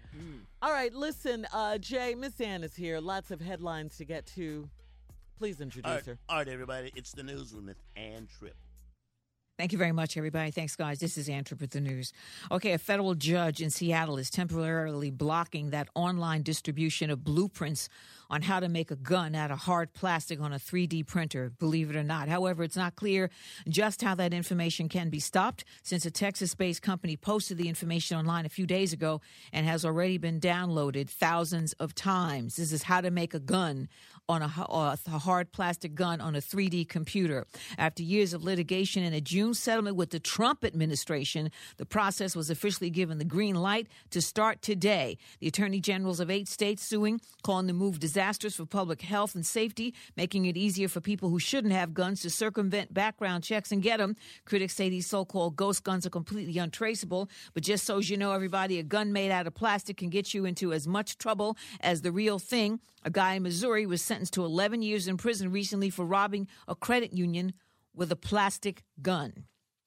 All right, listen, uh, Jay, Miss Ann is here. Lots of headlines to get to. Please All introduce right, her. all right, everybody. It's the newsroom with Ann Tripp. Thank you very much, everybody. Thanks, guys. This is Andrew with the news. Okay, a federal judge in Seattle is temporarily blocking that online distribution of blueprints on how to make a gun out of hard plastic on a three D printer, believe it or not. However, it's not clear just how that information can be stopped, since a Texas-based company posted the information online a few days ago and has already been downloaded thousands of times. This is how to make a gun on a, a hard plastic gun on a three D computer. After years of litigation and a June settlement with the Trump administration, the process was officially given the green light to start today. The attorney generals of eight states suing, calling the move disastrous for public health and safety, making it easier for people who shouldn't have guns to circumvent background checks and get them. Critics say these so-called ghost guns are completely untraceable. But just so you know, everybody, a gun made out of plastic can get you into as much trouble as the real thing. A guy in Missouri was sentenced to eleven years in prison recently for robbing a credit union with a plastic gun.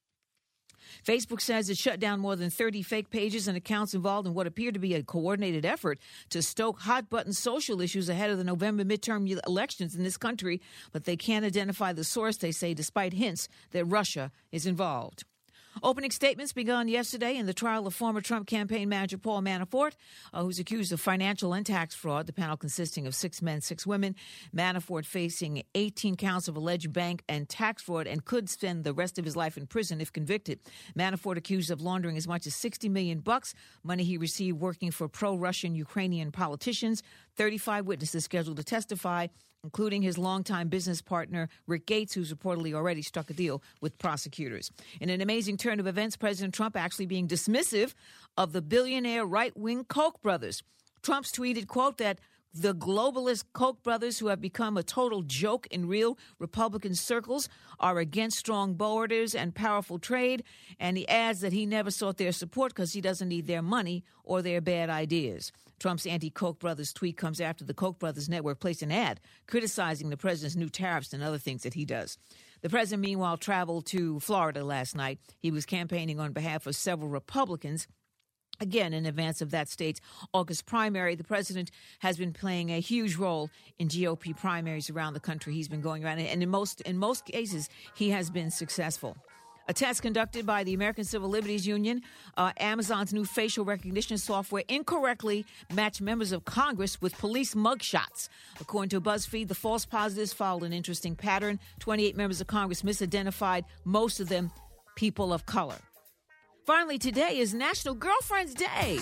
Facebook says it shut down more than thirty fake pages and accounts involved in what appeared to be a coordinated effort to stoke hot-button social issues ahead of the November midterm elections in this country, but they can't identify the source, they say, despite hints that Russia is involved. Opening statements began yesterday in the trial of former Trump campaign manager Paul Manafort, uh, who's accused of financial and tax fraud. The panel consisting of six men, six women. Manafort facing eighteen counts of alleged bank and tax fraud and could spend the rest of his life in prison if convicted. Manafort accused of laundering as much as sixty million bucks, money he received working for pro-Russian Ukrainian politicians. thirty-five witnesses scheduled to testify, including his longtime business partner, Rick Gates, who's reportedly already struck a deal with prosecutors. In an amazing turn of events, President Trump actually being dismissive of the billionaire right-wing Koch brothers. Trump's tweeted, quote, that the globalist Koch brothers, who have become a total joke in real Republican circles, are against strong borders and powerful trade. And he adds that he never sought their support because he doesn't need their money or their bad ideas. Trump's anti-Koch brothers tweet comes after the Koch brothers network placed an ad criticizing the president's new tariffs and other things that he does. The president, meanwhile, traveled to Florida last night. He was campaigning on behalf of several Republicans. Again, in advance of that state's August primary, the president has been playing a huge role in G O P primaries around the country. He's been going around, and in most in most cases, he has been successful. A test conducted by the American Civil Liberties Union, uh, Amazon's new facial recognition software incorrectly matched members of Congress with police mugshots. According to BuzzFeed, the false positives followed an interesting pattern. twenty-eight members of Congress misidentified, most of them people of color. Finally, today is National Girlfriends Day.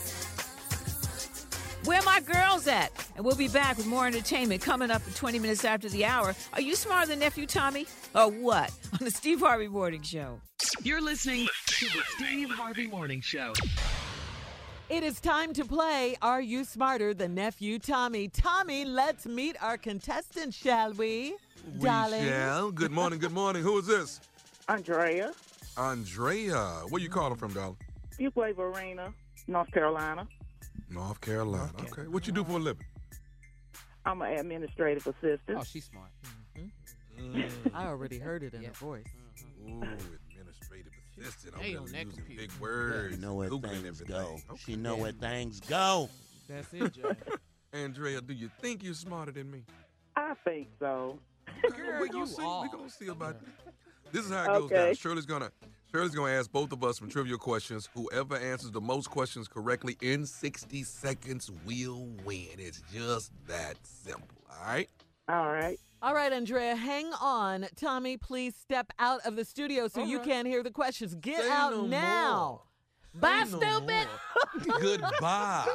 Where my girls at? And we'll be back with more entertainment coming up at twenty minutes after the hour. Are you smarter than Nephew Tommy? Or what? On the Steve Harvey Morning Show. You're listening to the Steve Harvey Morning Show. It is time to play Are You Smarter Than Nephew Tommy? Tommy, let's meet our contestant, shall we? We Darling. shall. Good morning, good morning. Who is this? Andrea. Andrea. Where you calling from, darling? You play Verena, North Carolina. North Carolina. Okay. okay. What you do for a living? I'm an administrative assistant. Oh, she's smart. Mm-hmm. Mm. I already heard it in yeah. her voice. Ooh, administrative assistant. Hey, I'm on that using computer. big words. She know where Googling things everything. go. Okay. She know where things go. That's it, Jay. Andrea, do you think you're smarter than me? I think so. Girl, we gonna you see. are. We gonna see about that. This is how it goes Okay. down. Shirley's gonna Shirley's gonna ask both of us some trivia questions. Whoever answers the most questions correctly in sixty seconds will win. It's just that simple. All right. All right. All right, Andrea, hang on. Tommy, please step out of the studio so All you right. can't hear the questions. Get Say out no now. Bye, Say no stupid. more. Goodbye.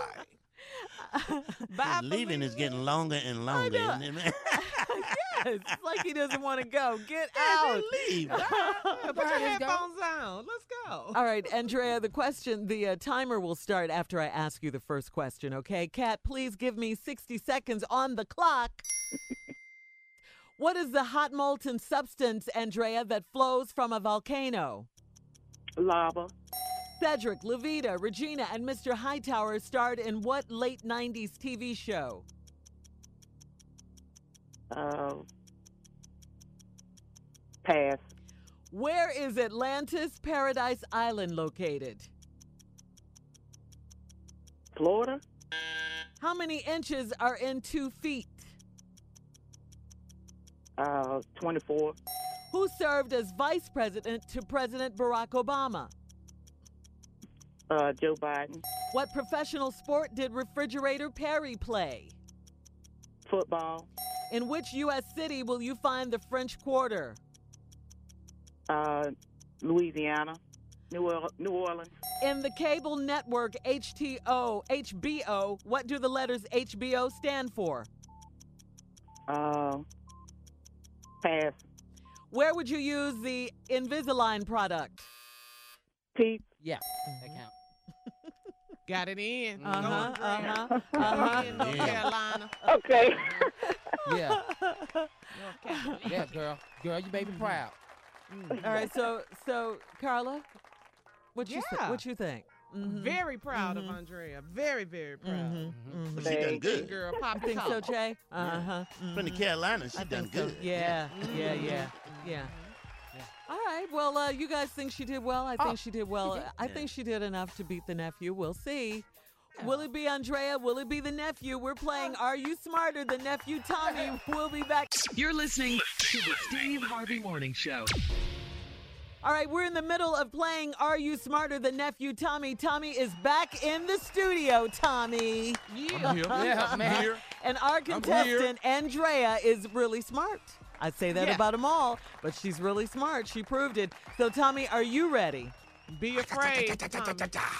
Bye, Leaving is Felicia. getting longer and longer, isn't it, man? Yes, it's like he doesn't want to go. Get out. Leave. Put your headphones on. Let's go. All right, Andrea, the question, the uh, timer will start after I ask you the first question, okay? Kat, please give me sixty seconds on the clock. What is the hot molten substance, Andrea, that flows from a volcano? Lava. Cedric, Levita, Regina, and Mister Hightower starred in what late nineties T V show? Uh, pass. Where is Atlantis Paradise Island located? Florida. How many inches are in two feet? Uh, twenty-four. Who served as vice president to President Barack Obama? Uh, Joe Biden. What professional sport did Refrigerator Perry play? Football. In which U S city will you find the French Quarter? Uh, Louisiana. New, Orle- New Orleans. In the cable network H T O, H B O, what do the letters H B O stand for? Uh, pass. Where would you use the Invisalign product? Teeth. Yeah, that count. Got it in. Uh-huh, Go, Andrea. uh-huh, uh-huh. In North Carolina. Okay. Yeah, North Carolina. yeah, girl. Girl, you made me proud. All right, so so Carla, what you Yeah. th- what you think? Mhm. Very proud Mhm. of Andrea. Very, very proud. Mhm, mhm. But she done good. Girl, pop I think so, Jay. Uh huh. From the Carolina, she I done think so. good. Yeah, yeah, yeah, yeah. All right. Well, uh, you guys think she did well? I think Oh, she did well. she did. I think she did enough to beat the nephew. We'll see. Will it be Andrea? Will it be the nephew? We're playing Are You Smarter? The nephew Tommy. We'll be back. You're listening to the Steve Harvey Morning Show. All right, we're in the middle of playing Are You Smarter? The nephew Tommy. Tommy is back in the studio, Tommy. Yeah, yeah, man. Here. And our here. contestant, Andrea, is really smart. I say that Yeah. about them all, but she's really smart. She proved it. So, Tommy, are you ready? Be afraid, Tommy.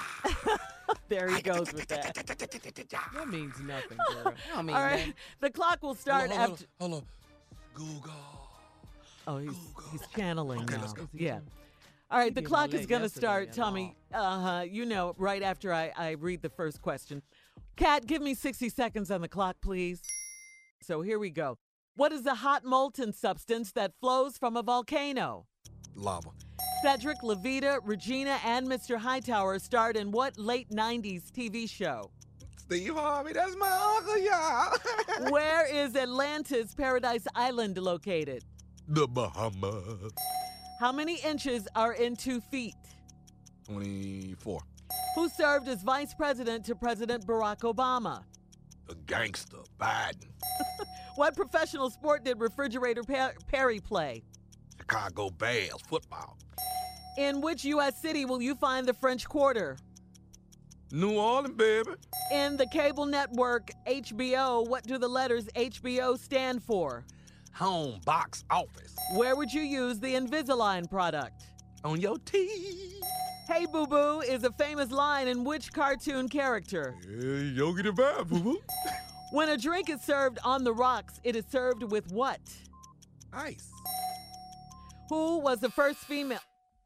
There he goes with that. That means nothing, girl. I mean, All right, man. the clock will start hold on, after. hold on, hold on. Google. Oh, he's he's channeling Okay, now. let's go. Yeah. All right, the did my clock is leg going to yesterday start, and Tommy. Uh huh. You know, right after I I read the first question. Kat, give me sixty seconds on the clock, please. So here we go. What is the hot molten substance that flows from a volcano? Lava. Cedric, Levita, Regina, and Mister Hightower starred in what late nineties T V show? Steve Harvey, that's my uncle, y'all. Where is Atlantis Paradise Island located? The Bahamas. How many inches are in two feet? twenty-four. Who served as vice president to President Barack Obama? The gangster, Biden. What professional sport did Refrigerator Per- Perry play? Chicago Bears, football. In which U S city will you find the French Quarter? New Orleans, baby. In the cable network H B O, what do the letters H B O stand for? Home box office. Where would you use the Invisalign product? On your teeth. Hey Boo Boo is a famous line in which cartoon character? Hey, Yogi the Vibe, boo-boo. When a drink is served on the rocks, it is served with what? Ice. Who was the first female?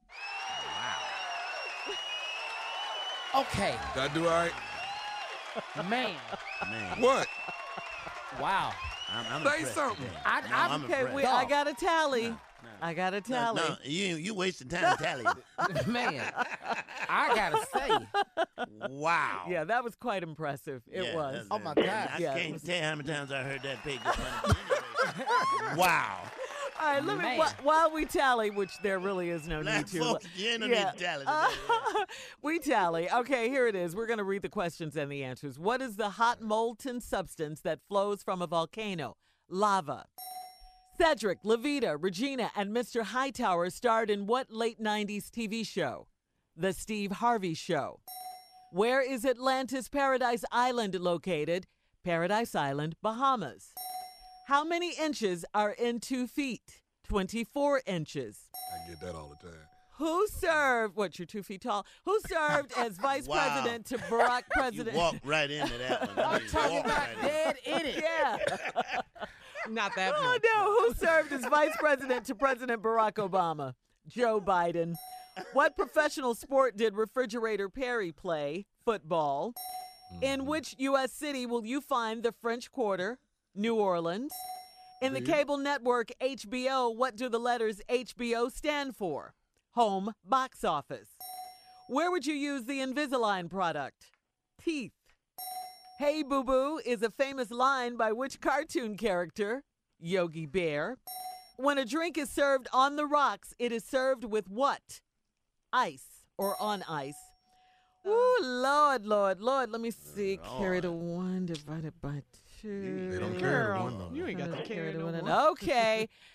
Okay, Did I do all right? man. Man, What? Oh. Wow. I'm, I'm Say impressed something. today. I- No, I- I'm Okay, impressed. wait, I got a tally. I got a No, tally. no, you you wasting time tallying. Man, I gotta say, Wow. Yeah, that was quite impressive. It Yeah, was. that's- Oh, my that- God. I Yeah, it can't was- tell how many times I heard that pig. But anyway. Wow. All right, let me, Man. wh- while we tally, which there really is no Black need to. folks, you ain't no Yeah. need to tally Uh, today. we tally. Okay, here it is. We're going to read the questions and the answers. What is the hot molten substance that flows from a volcano? Lava. Cedric, Levita, Regina, and Mister Hightower starred in what late nineties T V show? The Steve Harvey Show. Where is Atlantis Paradise Island located? Paradise Island, Bahamas. How many inches are in two feet? twenty-four inches. I get that all the time. Who served, what, you're two feet tall? Who served as vice Wow. president to Barack You president? walked right into that one. I'm You talking walked about right in. dead in it. Yeah. Not that Oh, much. no. Who served as vice president to President Barack Obama? Joe Biden. What professional sport did Refrigerator Perry play? Football. In which U S city will you find the French Quarter? New Orleans. In the cable network H B O, what do the letters H B O stand for? Home box office. Where would you use the Invisalign product? Teeth. Hey Boo Boo is a famous line by which cartoon character? Yogi Bear. When a drink is served on the rocks, it is served with what? Ice or on ice. Ooh, Lord, Lord, Lord. Let me see. Carry the one divided by two. They don't carry the Girl, one, though. you ain't got to carry the no one. one. Okay.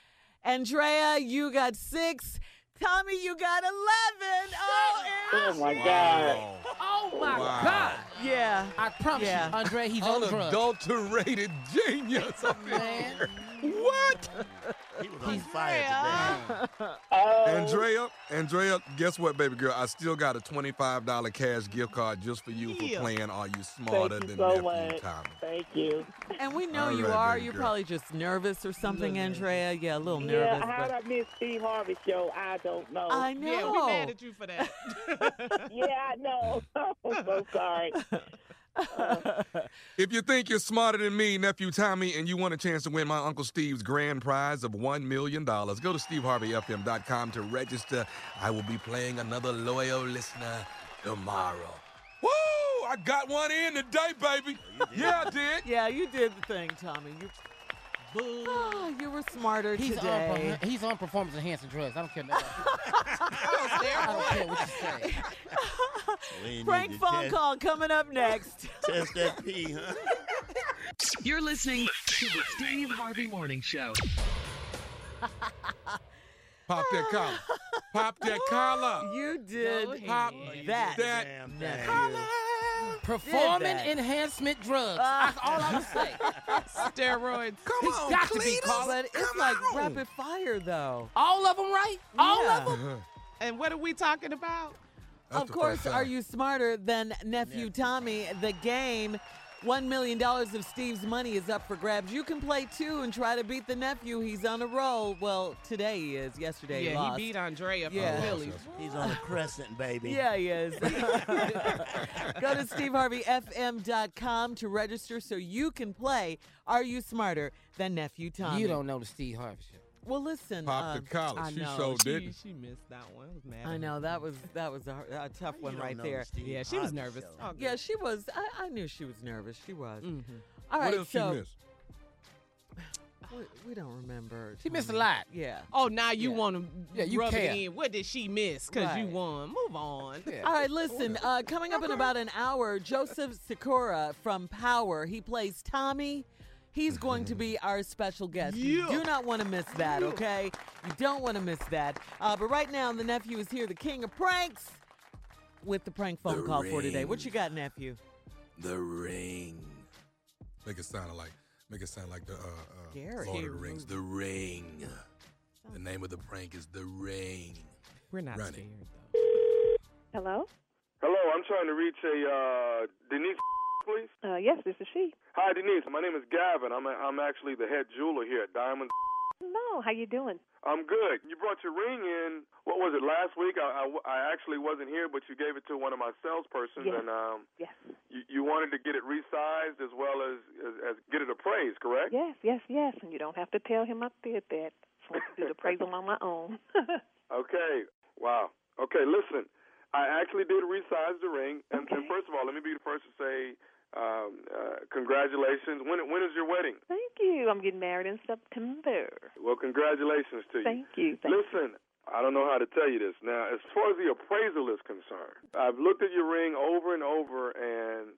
Andrea, you got six. Tommy, you got eleven. Oh, Oh, my God. Oh, my Wow. God. yeah. I promise Yeah. you, Andre, he's on drugs. Unadulterated genius. Man. What? He was on fire today. Oh, Andrea, Andrea, guess what, baby girl? I still got a twenty-five dollars cash gift card just for you Yeah. for playing Are You Smarter thank you Than so Nephew much. Tommy? Thank you. And we know All you right, are. baby You're girl. probably just nervous or something, Andrea. Yeah, a little Yeah, nervous. how but did I miss Steve Harvey show? I don't know. I know. Yeah, we mad at you for that. yeah, I know. I'm so sorry. If you think you're smarter than me, Nephew Tommy, and you want a chance to win my Uncle Steve's grand prize of one million dollars, go to steve harvey f m dot com to register. I will be playing another loyal listener tomorrow. Woo! I got one in today, baby. Yeah, I did. Yeah, you did the thing, Tommy. You, oh, you were smarter He's today. on, he's on performance-enhancing drugs. I don't care nothing. I don't care what you say. We need Prank to phone test- call coming up next. Test that P, huh? You're listening to the Steve Harvey Morning Show. Pop that collar. Pop that collar. You did Go ahead. pop Oh, you that. did the that damn thing. nephew. Performing that. enhancement drugs. Ah. That's all I'm going to say. Steroids. Come He's on, got to be Cletus. calling. But it's Come like on. rapid fire, though. All of them, right? All Yeah. of them? And what are we talking about? That's Of the course, first are time. you smarter than Nephew Tommy? The game, one million dollars of Steve's money is up for grabs. You can play too and try to beat the nephew. He's on a roll. Well, today he is. Yesterday he Yeah, lost. he beat Andrea from Yeah. Philly. He's on a crescent, baby. Yeah, he is. Go to steve harvey f m dot com to register so you can play Are You Smarter Than Nephew Tommy? You don't know the Steve Harvey show. Well, listen. Pop uh, the collar. I She know. so she, didn't. she missed that one. I was mad. I at know her. that was that was a, a tough You one don't right know there. the Steve Yeah, she was Harvey nervous. show. Oh, good. Yeah, she was. I, I knew she was nervous. She was. Mhm. All right, What else so you missed? we, we don't remember. She missed a Tommy. lot. Yeah. Oh, now you Yeah. want to Yeah, you rub care. it in. What did she miss? Because you Right. won. Move on. All right, listen. Uh, coming up in about an hour, Joseph Sikora from Power. He plays Tommy. He's going to be our special guest. You Yeah. do not want to miss that, okay? You don't want to miss that. Uh, but right now, the nephew is here, the king of pranks, with the prank phone The call for today. ring. What you got, nephew? The ring. Make it sound like, make it sound like the uh, uh, Scary. Lord of the Scary Rings. The ring. The name of the prank is The Ring. We're not Run it. scared, though. Hello? Hello, I'm trying to reach a uh, Denise, please. Uh, yes, this is she. Hi, Denise. My name is Gavin. I'm a, I'm actually the head jeweler here at Diamond. Hello, how you doing? I'm good. You brought your ring in. What was it, last week? I, I, I actually wasn't here, but you gave it to one of my salespersons, Yes. and um, Yes. you, you wanted to get it resized as well as, as, as get it appraised, correct? Yes, yes, yes. And you don't have to tell him I did that. I do the appraisal on my own. Okay. Wow. Okay, listen. I actually did resize the ring. And, Okay. and first of all, let me be the first to say um, uh, congratulations. When when is your wedding? Thank you. I'm getting married in September. Well, congratulations to you. Thank you. Thank Listen, I don't know how to tell you this. Now, as far as the appraisal is concerned, I've looked at your ring over and over, and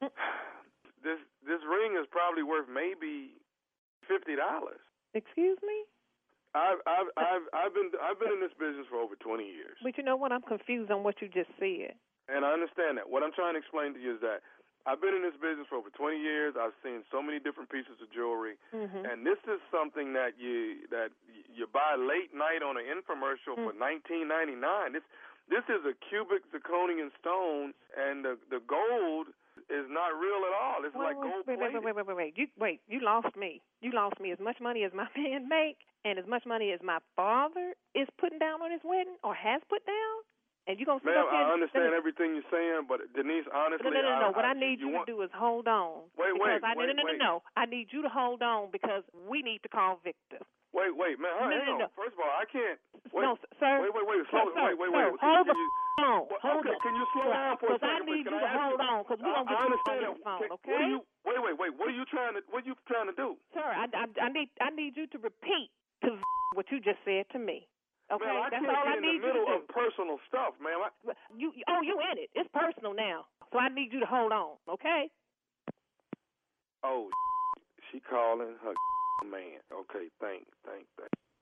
this this ring is probably worth maybe fifty dollars. Excuse me? I've I've I've I've been I've been in this business for over twenty years. But you know what? I'm confused on what you just said. And I understand that. What I'm trying to explain to you is that I've been in this business for over twenty years. I've seen so many different pieces of jewelry, Mm-hmm. and this is something that you that you buy late night on an infomercial for nineteen ninety-nine. This this is a cubic zirconian stone, and the the gold is not real at all. It's Wait, like wait, gold wait, wait, plated. wait, wait, wait, wait. You wait. You lost me. You lost me. As much money as my man make, and as much money as my father is putting down on his wedding, or has put down, and you gonna sit Ma'am, up here I and- understand everything you're saying, but Denise, honestly, No, no, no, no. I, What I, I, need you, want, to do is hold on. Wait, because wait, I, wait, no, no, no, wait. no, no. I need you to hold on because we need to call Victor. Wait, wait, man. No, Hang no, on. no. First of all, I can't. Wait, No, sir. Wait, wait, wait. Sir, Slow, sir, wait, wait, sir, wait. hold Can the you, phone. Well, Hold okay, on. can you slow down for a Because I second? need Can you I to ask hold on because we're I, going to I get you understand on that. this phone, Can- okay? What are you? Wait, wait, wait. What are you trying to? What are you trying to do? Sir, I, I, I need I need you to repeat to what you just said to me. Okay, Man, I that's can't all I get in need the middle you to of personal stuff, man. I, do. You, oh, you in it. It's personal now. So I need you to hold on, okay? oh, she calling her man. Okay, thank, thank, thank.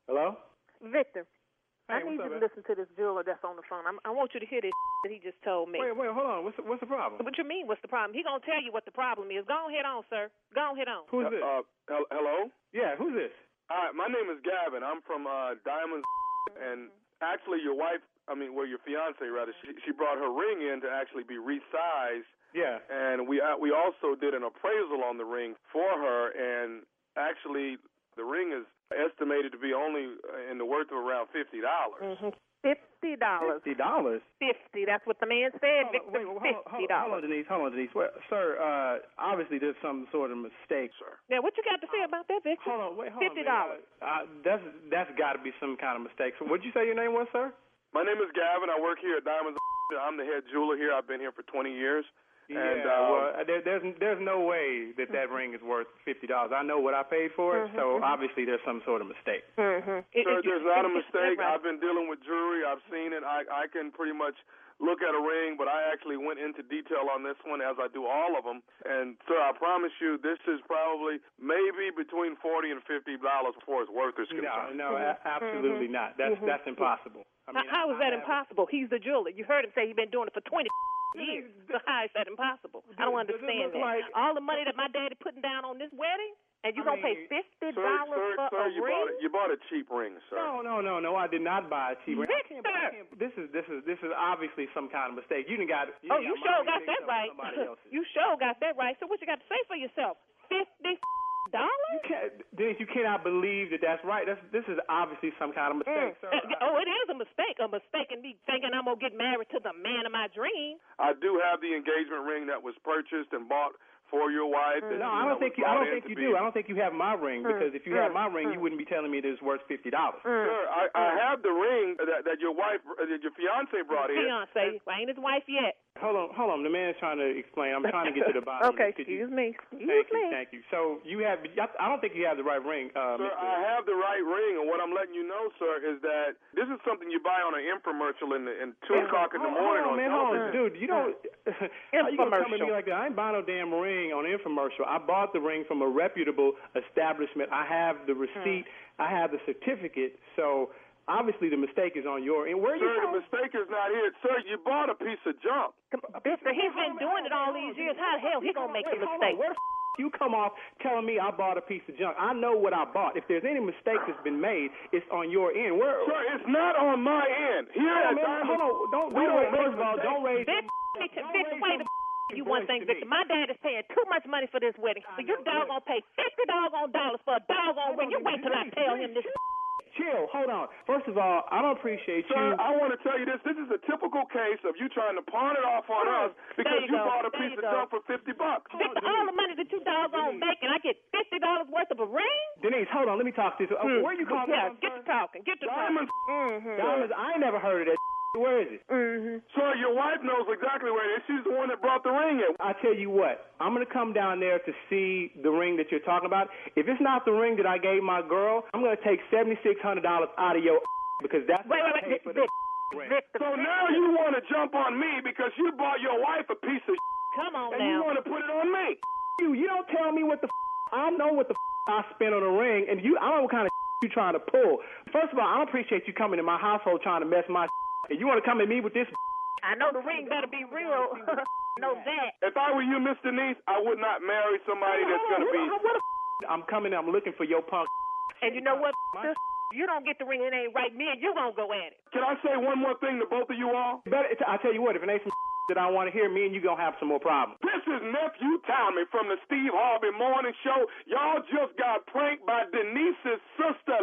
Hello? Victor, Hey, I need what's you up, to man? listen to this jeweler that's on the phone. I'm, I want you to hear this that he just told me. Wait, wait, hold on. What's the, what's the problem? What you mean, what's the problem? He gonna tell you what the problem is. Go on, head on, sir. Go on, head on. Who's this? Uh, hel- hello? Yeah, who's this? Hi, my name is Gavin. I'm from uh, Diamonds, and actually your wife, I mean, well, your fiance rather, she, she brought her ring in to actually be resized. Yeah. And we uh, we also did an appraisal on the ring for her, and actually the ring is estimated to be only in the worth of around fifty dollars. Mm-hmm. Fifty dollars. Fifty dollars. Fifty. That's what the man said. Hold on, wait, hold on, hold Fifty on, hold dollars. on, Denise. Hold on, Denise. Well, sir, uh, obviously there's some sort of mistake, sir. Now, what you got to say about that, Victor? Hold on, wait, hold Fifty on. dollars. Uh, uh, that's that's got to be some kind of mistake. So, what'd you say your name was, sir? My name is Gavin. I work here at Diamonds. I'm the head jeweler here. I've been here for twenty years. Yeah, And, uh, well, there, there's there's no way that that ring is worth fifty dollars. I know what I paid for it, so obviously there's some sort of mistake. Mm-hmm. Sir, there's not a mistake. Right. I've been dealing with jewelry. I've seen it. I, I can pretty much look at a ring, but I actually went into detail on this one as I do all of them. And, sir, I promise you this is probably maybe between forty and fifty dollars before its worth is concerned. No, no, a- absolutely Mm-hmm. not. That's Mhm. that's impossible. I mean, how, how is I- that I have- impossible? He's the jeweler. You heard him say he's been doing it for twenty years. So how is that impossible? I don't Does it understand look that. like- All the money that my daddy putting down on this wedding, and you I gonna mean, pay fifty Sir, dollars sir, for sir, a you ring? bought, a, you bought a cheap ring, sir. No, no, no, no. I did not buy a cheap ring. I Victor! can't- I can't- This is this is this is obviously some kind of mistake. You done got. You Oh, done you got sure my got ring that mixed up with right. somebody else's. You sure got that right. So what you got to say for yourself? Fifty dollars? You can't, Denise, you cannot believe that that's right. That's this is obviously some kind of mistake, sir. Uh, oh, it is a mistake. A mistake in me thinking I'm gonna get married to the man of my dream. I do have the engagement ring that was purchased and bought for your wife. that, No, you I know, don't think was you. I brought don't in think to you be- do. I don't think you have my ring because if you had my ring, you wouldn't be telling me that it's worth fifty dollars. Sir, I, I have the ring that, that your wife, uh, that your fiance brought in. Fiance, I ain't his wife yet. Hold on, hold on. The man's trying to explain. I'm trying to get to the bottom. Okay, of this. Could you- excuse me. Excuse Thank me. you, thank you. So you have. I don't think you have the right ring, uh, Sir, Mister I have the right ring, and what I'm letting you know, sir, is that this is something you buy on an infomercial in, the, in two o'clock in the Hold- morning hold on, on man, hold on, television. dude. You don't. How you gonna come at me like that? I ain't buying no damn ring on an infomercial. I bought the ring from a reputable establishment. I have the receipt. I have the certificate. So obviously the mistake is on your end. Where are you Sir, from? the mistake is not here. Sir, you bought a piece of junk. Mister, he's been doing it all these years. How the hell he gonna make a Wait, hold mistake? on. Where the f- you come off telling me I bought a piece of junk? I know what I bought. If there's any mistake that's been made, it's on your end. Where? Sir, it's not on my end. Here Hold on, at man. Diamond, Hold on. Don't. we don't don't make first of all, don't raise. Victor, Victor, Victor, wait a you one thing, Victor. My dad is paying too much money for this wedding, so you doggone pay fifty doggone dollars for a doggone ring. You wait till I tell him this. Chill. Hold on. First of all, I don't appreciate Sir, you. I want to tell you this. This is a typical case of you trying to pawn it off on us because you you, go. bought a There piece you of go. junk for fifty bucks. Victor, all the money that you doggone make, and I get fifty dollars worth of a ring? Denise, hold on. Let me talk to you. Uh, Hmm. Where you calling Yeah, from? get to talking. Get to Diamonds. talking. Mm-hmm. Diamonds. I ain't never heard of that. Where is it? Mm-hmm. Sir, your wife knows exactly where it is. She's the one that brought the ring in. I tell you what, I'm gonna come down there to see the ring that you're talking about. If it's not the ring that I gave my girl, I'm gonna take seventy six hundred dollars out of your because that's Wait, what wait, I wait, paid for Vic, the ring. Victor, So now you want to jump on me because you bought your wife a piece of come on and you now. want to put it on me. You, you don't tell me what the I know what the I spent on a ring, and you, I don't know what kind of you trying to pull. First of all, I don't appreciate you coming to my household trying to mess my. And you want to come at me with this? I know the ring better be real. know that. If I were you, Miss Denise, I would not marry somebody that's going to be. What the I'm coming. I'm looking for your punk. And you know what? Sis? You don't get the ring, it ain't right. Me and you gonna go at it. Can I say one more thing to both of you all? Better, I tell you what, if it ain't some that I want to hear, me and you gonna have some more problems. This is Nephew Tommy from the Steve Harvey Morning Show. Y'all just got pranked by Denise's sister.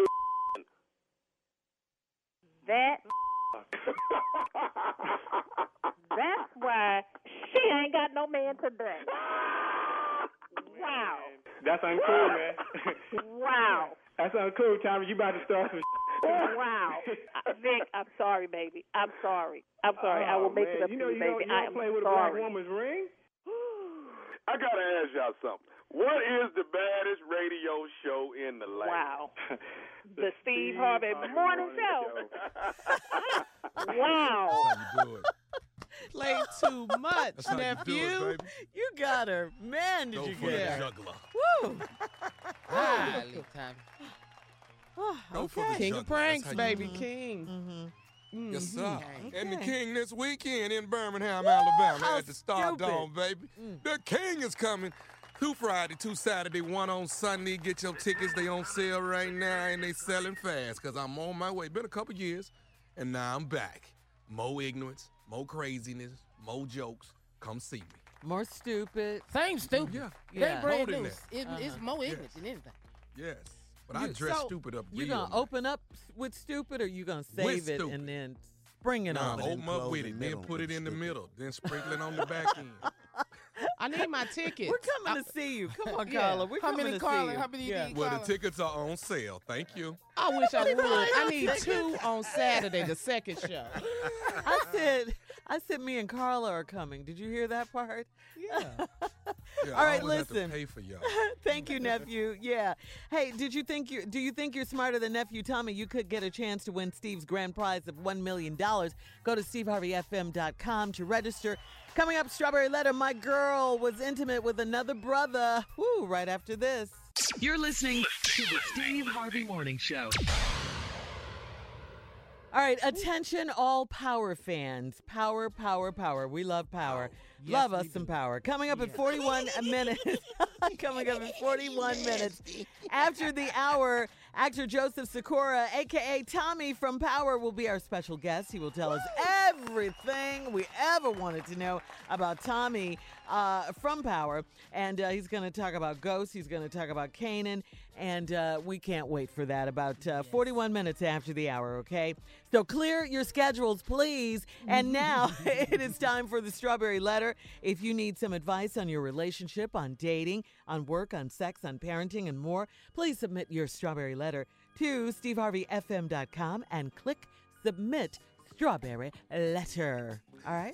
That. That's why she ain't got no man today. Wow. That's uncool, man. Wow. That's uncool, Tommy. You about to start some. Wow. Uh, Vic, I'm sorry, baby. I'm sorry. I'm sorry. I will Oh, make man. it up you to know, you, you baby. Don't, you I don't am play with a black sorry. woman's ring. I gotta ask y'all something. What is the baddest radio show in the land? Wow. The Steve Harvey Morning Show. Wow. That's how you do it. Play too much, That's how you do it, nephew. baby. You got her. Man, did Go you for get the her. juggler. Woo. Golly, Tommy. Go for Okay. the King juggler. of pranks, That's how you baby. do it. King. Mm-hmm. Yes, sir. Okay. And the king this weekend in Birmingham, Alabama how at the Star stupid. Dome, baby. Mm. The king is coming. Two Friday, two Saturday, one on Sunday. Get your tickets. They on sale right now, and they selling fast because I'm on my way. Been a couple years, and now I'm back. More ignorance, more craziness, more jokes. Come see me. More stupid. Same stupid. Yeah. It Yeah. ain't brand More than new. that. It, It's Uh-huh. more Yes. ignorant than anything. Yes. But I You- dress so, stupid up You real gonna now. open up with stupid, or you gonna save With it stupid. and then spring it Nah, on? open it? up with in it, the then middle put it with in the stupid. middle, then sprinkle it on the back end. I need my tickets. We're coming to see you. Come on, Yeah. Carla. We're How coming many, to Carla? see you. How many you Yeah. need, Well, the Carla? tickets are on sale. Thank you. I wish I would. I buying need tickets. two on Saturday, the second show. I said, I said, me and Carla are coming. Did you hear that part? Yeah. Yeah, All I right, always have to listen. pay for y'all. Thank you, nephew. Yeah. Hey, did you think you? Do you think you're smarter than nephew Tommy? You could get a chance to win Steve's grand prize of one million dollars. Go to steve harvey f m dot com to register. Coming up, Strawberry Letter. My girl was intimate with another brother. Woo! Right after this. You're listening to the Steve Harvey Morning Show. All right, attention, all Power fans. Power, power, power. We love power. Yes, love we us some do. power. Coming up at forty-one minutes. Coming up in forty-one minutes. After the hour, actor Joseph Sikora, a k a. Tommy from Power, will be our special guest. He will tell us everything we ever wanted to know about Tommy uh, from Power. And uh, he's going to talk about ghosts. He's going to talk about Kanan. And uh, we can't wait for that. About uh, forty-one minutes after the hour, okay? So clear your schedules, please. And now it is time for the Strawberry Letter. If you need some advice on your relationship, on dating, on work, on sex, on parenting, and more, please submit your Strawberry Letter to steve harvey f m dot com and click Submit Strawberry Letter. All right?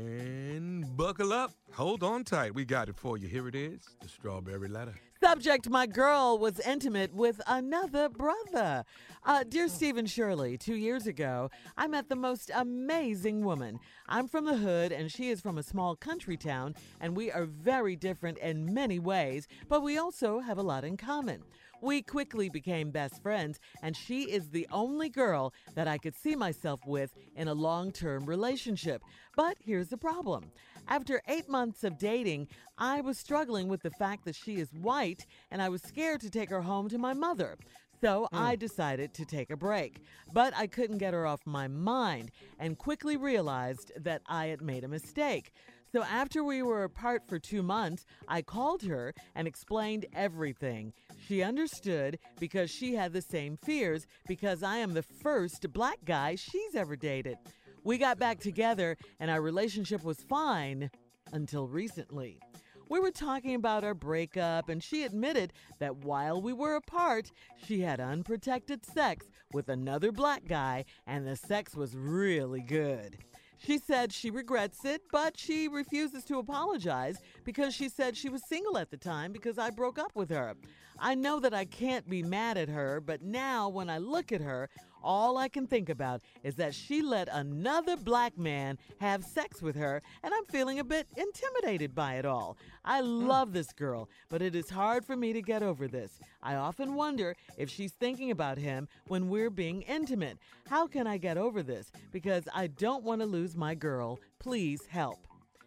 And buckle up. Hold on tight. We got it for you. Here it is, the Strawberry Letter. Subject, my girl was intimate with another brother. Uh, dear Stephen Shirley, two years ago, I met the most amazing woman. I'm from the hood and she is from a small country town, and we are very different in many ways, but we also have a lot in common. We quickly became best friends, and she is the only girl that I could see myself with in a long-term relationship. But here's the problem. After eight months of dating, I was struggling with the fact that she is white, and I was scared to take her home to my mother. So I decided to take a break. But I couldn't get her off my mind and quickly realized that I had made a mistake. So after we were apart for two months, I called her and explained everything. She understood because she had the same fears because I am the first black guy she's ever dated. We got back together and our relationship was fine until recently. We were talking about our breakup, and she admitted that while we were apart, she had unprotected sex with another black guy, and the sex was really good. She said she regrets it, but she refuses to apologize because she said she was single at the time because I broke up with her. I know that I can't be mad at her, but now when I look at her, all I can think about is that she let another black man have sex with her, and I'm feeling a bit intimidated by it all. I love this girl, but it is hard for me to get over this. I often wonder if she's thinking about him when we're being intimate. How can I get over this? Because I don't want to lose my girl. Please help.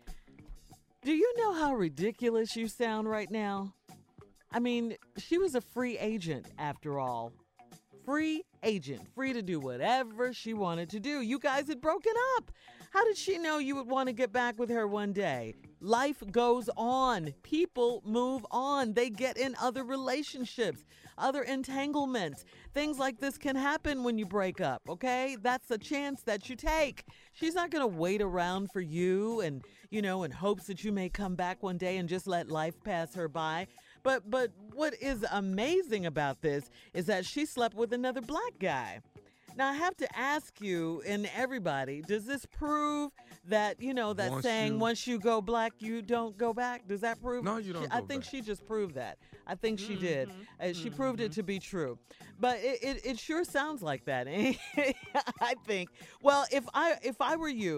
Do you know how ridiculous you sound right now? I mean, she was a free agent after all. Free agent, free to do whatever she wanted to do. You guys had broken up. How did she know you would want to get back with her one day? Life goes on. People move on. They get in other relationships, other entanglements. Things like this can happen when you break up, okay? That's a chance that you take. She's not going to wait around for you and, you know, in hopes that you may come back one day and just let life pass her by. But but what is amazing about this is that she slept with another black guy. Now, I have to ask you and everybody, does this prove that, you know, that Once saying, you- once you go black, you don't go back? Does that prove? No, you don't She, I go think back. she just proved that. I think she did. Uh, she proved it to be true. But it, it, it sure sounds like that. I think, well, if I if I were you,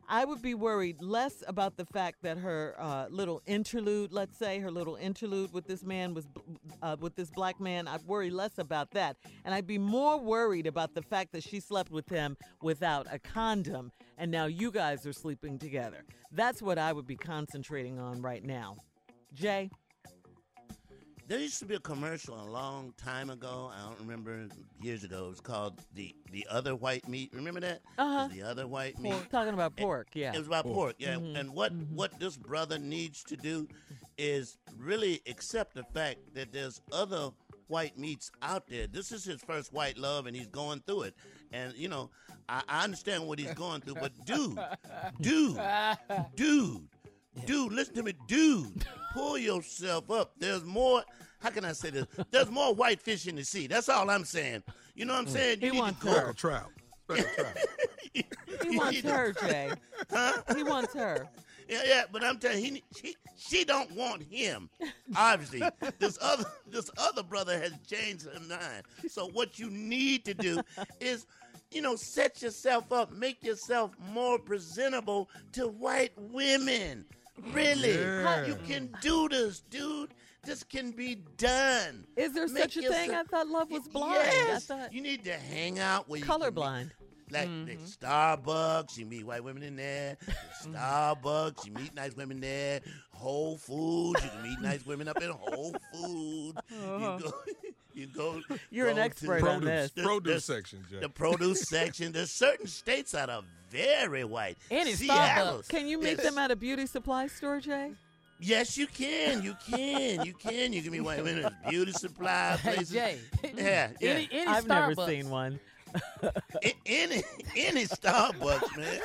I would be worried less about the fact that her uh, little interlude, let's say, her little interlude with this man was, uh, with this black man. I'd worry less about that. And I'd be more worried about the fact that she slept with him without a condom, and now you guys are sleeping together. That's what I would be concentrating on right now. Jay? There used to be a commercial a long time ago. I don't remember, years ago. It was called the the other white meat. Remember that? Uh-huh. The other white meat. Pork. Talking about pork, And yeah. It was about pork, Pork. yeah. Mhm. And what Mhm. what this brother needs to do is really accept the fact that there's other white meats out there. This is his first white love, and he's going through it. And you know, I, I understand what he's going through, but dude, dude, dude. Dude, listen to me, dude. Pull yourself up. There's more. How can I say this? There's more white fish in the sea. That's all I'm saying. You know what I'm saying? He You need wants to her. go. Trout. Special trout. He wants her, Jay. Huh? He wants her. Yeah, yeah, but I'm telling you, he, she, she don't want him. Obviously, this other this other brother has changed her mind. So what you need to do is, you know, set yourself up, make yourself more presentable to white women. Really, Yeah. you can do this, dude. This can be done. Is there Make such a thing? yourself- I thought love was blind. Yes, I thought you need to hang out where you colorblind. Like Mhm. the Starbucks, you meet white women in there. The Starbucks, you meet nice women there. Whole Foods, you can meet nice women up in Whole Foods. Uh-huh. You go, you go. You're an go to expert the- on this. the- Produce the- section, Jay. The produce section. There's certain states that are very white. Any Seattle. Starbucks. Can you meet Yes. them at a beauty supply store, Jay? Yes, you can. You can. You can. You can meet white women at beauty supply Hey, places. Jay. Yeah, yeah. Any, any I've Starbucks. never seen one. A- any any Starbucks, man.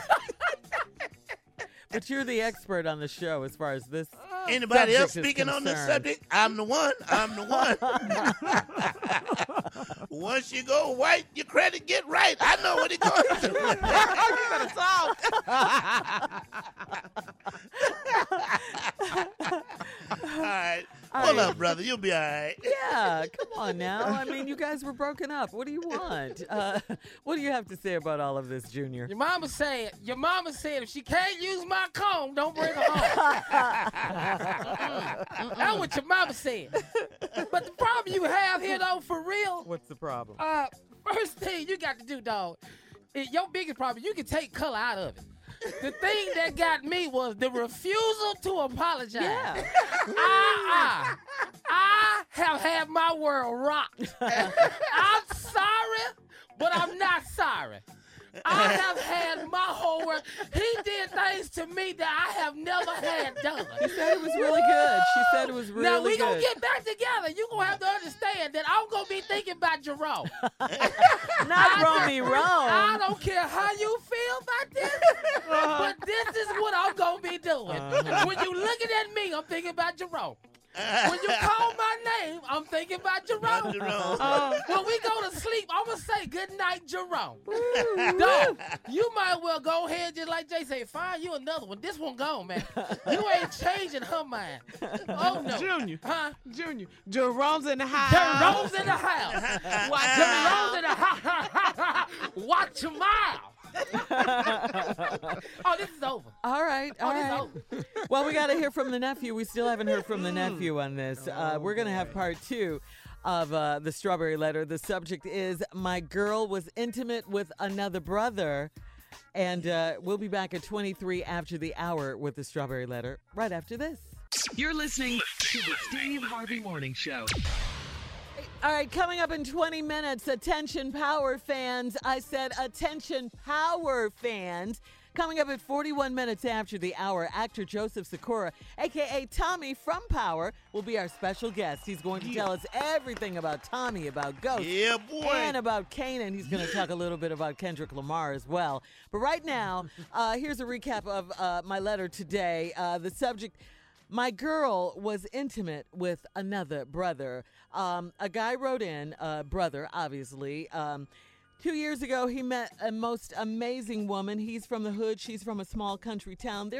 But you're the expert on the show as far as this. Anybody else subject is speaking on this concerned. subject? I'm the one. I'm the one. Once you go white, your credit get right. I know what it goes to. You better talk. All right. All Hold right. up, brother. You'll be all right. Yeah, come on now. I mean, you guys were broken up. What do you want? Uh, what do you have to say about all of this, Junior? Your mama said, your mama said, if she can't use my comb, don't bring her home. Mm-mm. That's what your mama said. But the problem you have here, though, for real, What's the problem? uh, first thing you got to do, dog, is your biggest problem, you can take color out of it. The thing that got me was the refusal to apologize. Yeah. I, I, I have had my world rocked. I'm sorry, but I'm not sorry. I have had my whole world. He did things to me that I have never had done. She said it was really good. She said it was really now we good. gonna get back together. You gonna have to understand that I'm gonna be thinking about Jerome. Not Romy Rome. I don't care how you feel about this, but this is what I'm gonna be doing. Uh-huh. When you looking at me, I'm thinking about Jerome. When you call my name, I'm thinking about Jerome. Jerome. Uh, when we go to sleep, I'm going to say, good night, Jerome. No, you might well go ahead, just like Jay say, find you another one. This one gone, man. You ain't changing her mind. Oh, no. Junior. Huh? Junior. Jerome's in the house. Jerome's in the house. Watch Jerome's in the house. Watch your mouth. Oh, this is over. All right, all Oh, this is right. over. Well, we got to hear from the nephew. We still haven't heard from the nephew on this. Uh, we're going to have part two of uh, the Strawberry Letter. The subject is My Girl Was Intimate with Another Brother. And uh, we'll be back at twenty-three after the hour with the Strawberry Letter right after this. You're listening to the Steve Harvey Morning Show. All right, coming up in twenty minutes, attention Power fans. I said attention Power fans. Coming up at forty-one minutes after the hour, actor Joseph Sikora, a k a. Tommy from Power, will be our special guest. He's going to tell us everything about Tommy, about Ghost, Yeah, boy. and about Kanan. He's going to talk a little bit about Kendrick Lamar as well. But right now, uh, here's a recap of uh, my letter today. Uh, the subject... My girl was intimate with another brother. Um, a guy wrote in, uh, brother, obviously. Um, two years ago, he met a most amazing woman. He's from the hood. She's from a small country town. They're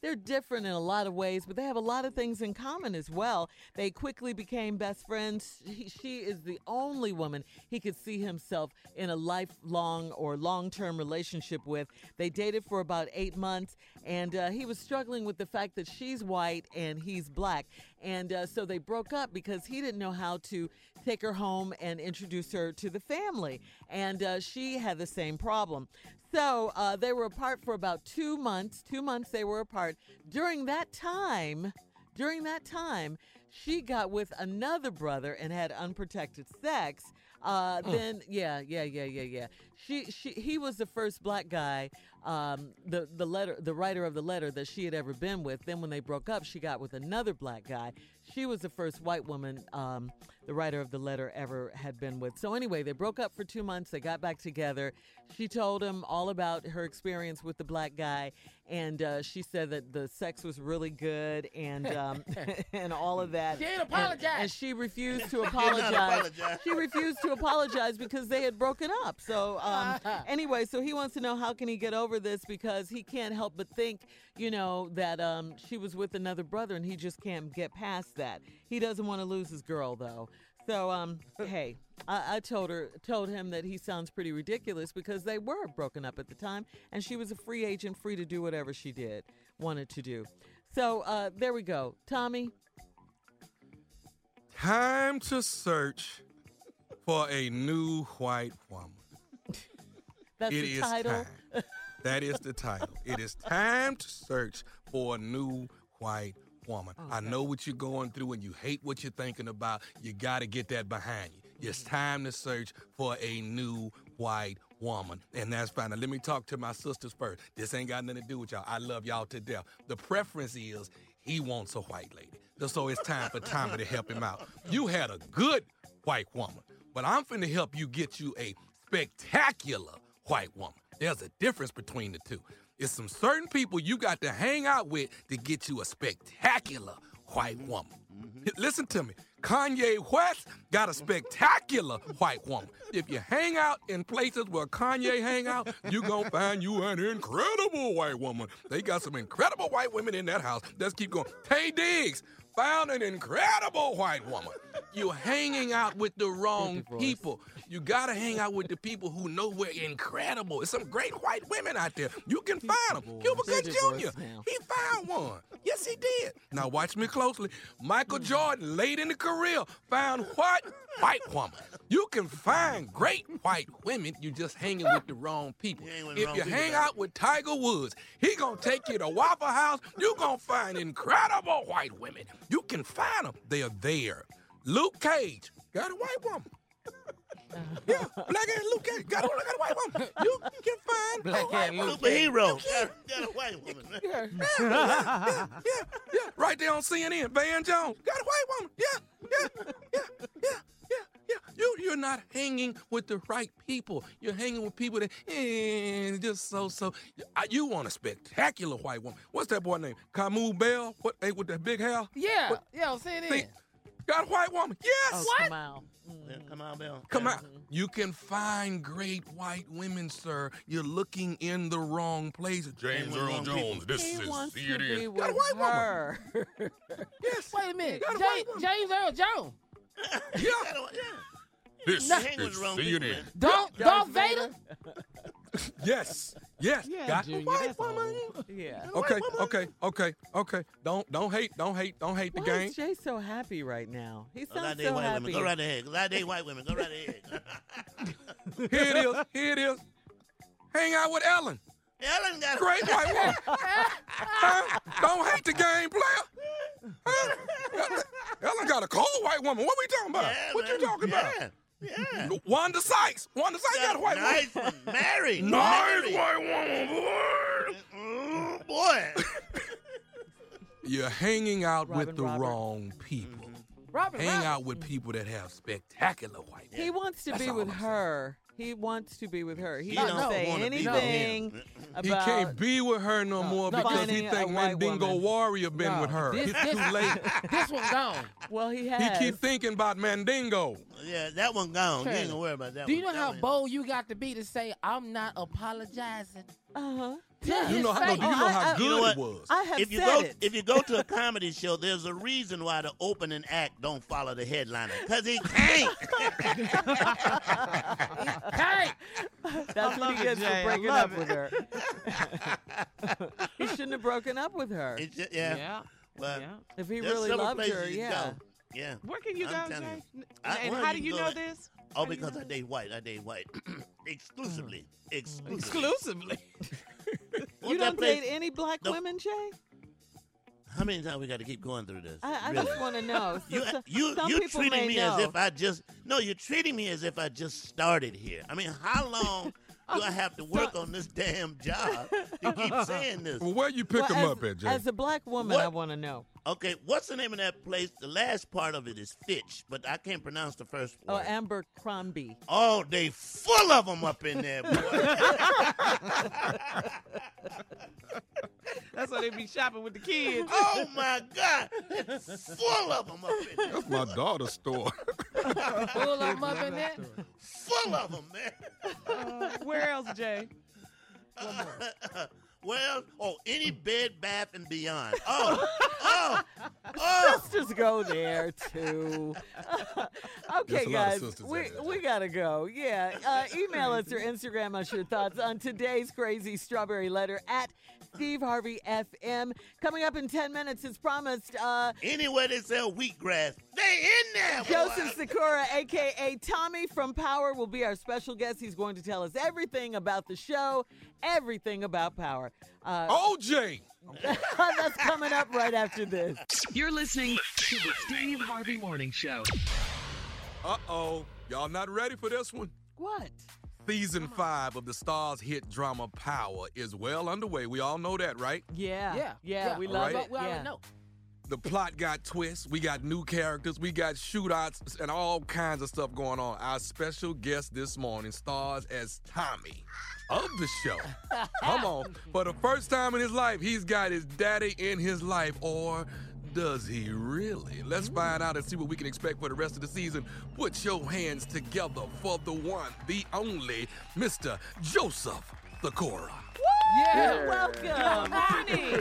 they're different in a lot of ways, but they have a lot of things in common as well. They quickly became best friends. He, she is the only woman he could see himself in a lifelong or long-term relationship with. They dated for about eight months, and uh, he was struggling with the fact that she's white and he's black. And uh, so they broke up because he didn't know how to take her home and introduce her to the family. And uh, she had the same problem. So uh, they were apart for about two months. Two months they were apart. During that time, during that time, she got with another brother and had unprotected sex. Uh, Mm. Then, yeah, yeah, yeah, yeah, yeah. She, she, he was the first black guy, um, the the letter, the writer of the letter that she had ever been with. Then, when they broke up, she got with another black guy. She was the first white woman um, the writer of the letter ever had been with. So anyway, they broke up for two months. They got back together. She told him all about her experience with the black guy, and uh, she said that the sex was really good and um, and all of that. She ain't And- apologized. And, she refused to She did not apologize. apologize. She refused to apologize because they had broken up. So um, anyway, so he wants to know how can he get over this because he can't help but think, you know, that um, she was with another brother and he just can't get past that. He doesn't want to lose his girl though. So um, hey, I, I told her, told him that he sounds pretty ridiculous because they were broken up at the time, and she was a free agent, free to do whatever she did, wanted to do. So uh, there we go, Tommy. Time to search for a new white woman. That's It the is title. time. That is the title. It is time to search for a new white woman. I know what you're going through and you hate what you're thinking about. You got to get that behind you. It's time to search for a new white woman. And that's fine. Now, let me talk to my sisters first. This ain't got nothing to do with y'all. I love y'all to death. The preference is he wants a white lady. So it's time for Tommy to help him out. You had a good white woman, but I'm finna help you get you a spectacular white woman. There's a difference between the two. It's some certain people you got to hang out with to get you a spectacular white woman. Listen to me. Kanye West got a spectacular white woman. If you hang out in places where Kanye hang out, you gonna find you an incredible white woman. They got some incredible white women in that house. Let's keep going. Tay Diggs found an incredible white woman. You're hanging out with the wrong people. You gotta hang out with the people who know we're incredible. There's some great white women out there. You can find them. Cuba Gooding Junior He found one. Yes, he did. Now watch me closely. Michael Jordan, late in the career, found what? White woman. You can find great white women. You just hanging with the wrong people. hang with the If wrong you people, hang man. out with Tiger Woods, he gonna take you to Waffle House. You gonna find incredible white women. You can find them. They are there. Luke Cage got a white woman. Yeah, black ass Luke Cage got a, got a white woman. You can find Black a white ass woman. Luke Superhero. Got, got a white woman. man. Yeah, yeah, yeah, yeah. Right there on C N N, Van Jones got a white woman. Yeah, yeah, yeah, yeah, yeah, yeah. You, you're not hanging with the right people. You're hanging with people that eh, just so so. Uh, You want a spectacular white woman. What's that boy name? Camus Bell? What? Hey, with that big hair? Yeah, What? yeah, say it See, in. got a white woman. Yes. Oh, What? come out. Yeah, come on, Bill. Come on. You can find great white women, sir. You're looking in the wrong place. James with the Earl wrong Jones, people. this He is wants C to N be N. with Got a white woman. her. Yes. Wait a minute. Got a Ja- white woman. James Earl Jones. Yeah. Got a- yeah. This Nah, hang with the wrong C N people, N. man. Darth, Darth Vader. Yes. Yes. Yeah, Got Junior, a white that's woman. Yeah. Okay, okay, okay, okay. Don't don't hate, don't hate, don't hate the Why game. is Jay so happy right now? He Go right sounds there, so white happy. women. Go right ahead. Go right there, white women. Go right ahead. Here it is. Here it is. Hang out with Ellen. Ellen got Great white woman. Huh? Don't hate the game, player. Huh? Ellen got a cold white woman. What we talking about? Yeah, what man. you talking Yeah. about? Yeah. Wanda Sykes. Wanda Sykes got a white nice woman. one. Married. Nice Married. white woman, boy. Mm, boy. You're hanging out Robin with the Robert. wrong people. Robert, Hang Robert. out with people that have spectacular white women. He wants to That's be all with I'm saying. her. He wants to be with her. He He doesn't don't say wanna be with anything him. He about. can't be with her no, more no, because finding he a think white Mandingo woman. Warrior been No, with her. This, It's this, too late. this one gone. Well, he He has. keep thinking about Mandingo. Yeah, that one gone. You ain't Shirley, gonna worry about that Do you one. know That how one- bold you got to be to say, I'm not apologizing? Uh huh. Yeah, You know how, say do you it. know how I- I- good You know what? it was? I have If you said go it. if you go to a comedy show, there's a reason why the opening act don't follow the headliner, cause he can't. Hey, That's what love he it, gets Jay. I for breaking love up with her. He shouldn't have broken up with her. It's just, yeah. Yeah. But Yeah. If he there's really several loved places her, you yeah. go. Yeah. Where can you I'm go, telling Jay? you. And, I- and well, how you do you can know go- this? Oh, How do you because know I this? date white. I date white exclusively. Exclusively. Exclusively. What's You that don't place? date any black No. women, Jay? How many times we got to keep going through this? I, I Really? just want to know. You, So- you, some you're people treating may me know. as if I just no. You're treating me as if I just started here. I mean, how long do I have to work on this damn job to keep saying this? Well, where you pick Well, them as, up at, Jay? as a black woman, What? I want to know. Okay, what's the name of that place? The last part of it is Fitch, but I can't pronounce the first Oh, word. Amber Crombie. Oh, they full of them up in there, boy. That's why they be shopping with the kids. Oh my God, it's full of them up in there. That's my daughter's store. pull them up in there. Full of them, man. Uh, where else, Jay? Well, oh, any Bed Bath and Beyond. Oh, oh, oh. Sisters go there too. Okay, There's a lot of guys, sisters we at that. we gotta go. Yeah, uh, email us or Instagram us your thoughts on today's crazy strawberry letter at Steve Harvey F M. Coming up in ten minutes, as promised. Uh, Anywhere they sell wheatgrass, they in there. boy. Joseph Sikora, a k a. Tommy from Power, will be our special guest. He's going to tell us everything about the show, everything about Power. Uh, O J! That's coming up right after this. You're listening to the Steve Harvey Morning Show. Uh-oh. Y'all not ready for this one? What? Season five of the Starz hit drama Power is well underway. We all know that, right? Yeah. Yeah, Yeah, yeah. we All love right. it. We already Yeah. know. The plot got twists. We got new characters. We got shootouts and all kinds of stuff going on. Our special guest this morning stars as Tommy of the show. Come on. For the first time in his life, he's got his daddy in his life. Or does he really? Let's find out and see what we can expect for the rest of the season. Put your hands together for the one, the only, Mister Joseph Sikora. Yeah. Welcome. Morning.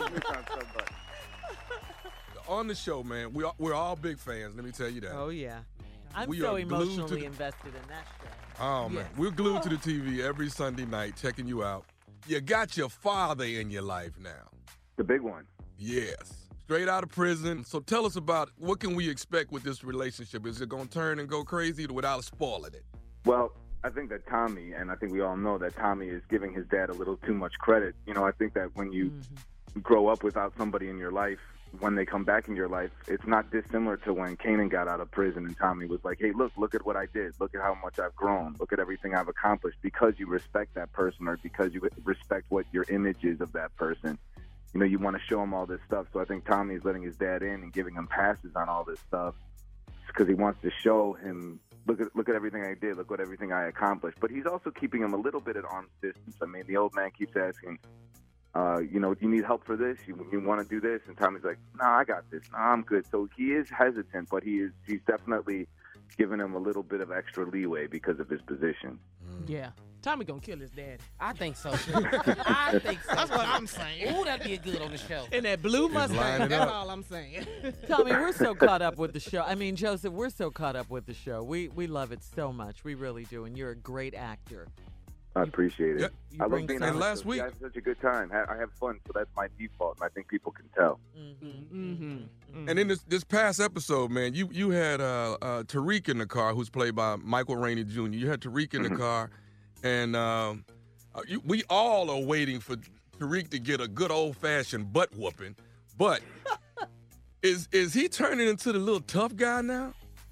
On the show, man, we are, we're all big fans. Let me tell you that. Oh, yeah. I'm We so are glued to emotionally the- invested in that show. Oh, man. We're glued to the T V every Sunday night checking you out. You got your father in your life now. The big one. Yes. Straight out of prison. So tell us about what can we expect with this relationship? Is it going to turn and go crazy without spoiling it? Well, I think that Tommy, and I think we all know that Tommy is giving his dad a little too much credit. You know, I think that when you Mm-hmm. grow up without somebody in your life, when they come back in your life, it's not dissimilar to when Kanan got out of prison and Tommy was like, hey, look, look at what I did. Look at how much I've grown. Look at everything I've accomplished. Because you respect that person or because you respect what your image is of that person, you know, you want to show him all this stuff. So I think Tommy is letting his dad in and giving him passes on all this stuff because he wants to show him, look at look at everything I did, look at everything I accomplished. But he's also keeping him a little bit at arm's distance. I mean, the old man keeps asking, uh, you know, do you need help for this? You, you want to do this? And Tommy's like, no, I got this. No, I'm good. So he is hesitant, but he is he's definitely giving him a little bit of extra leeway because of his position. Yeah. Tommy gonna kill his daddy. I think so, too. I think so. That's what I'm saying. Ooh, that'd be good on the show. In that blue Mustang. lining That's up. all I'm saying. Tommy, we're so caught up with the show. I mean, Joseph, we're so caught up with the show. We we love it so much. We really do. And you're a great actor. I appreciate it. Yeah. You I love bring being so on And the last show. week- I have such a good time. Ha- I have fun, so that's my default, and I think people can tell. Mm-hmm. Mm-hmm. And in this this past episode, man, you you had uh, uh, Tariq in the car, who's played by Michael Rainey Junior You had Tariq in the Mhm. car, and um, uh, you, we all are waiting for Tariq to get a good old fashioned butt whooping. But is is he turning into the little tough guy now?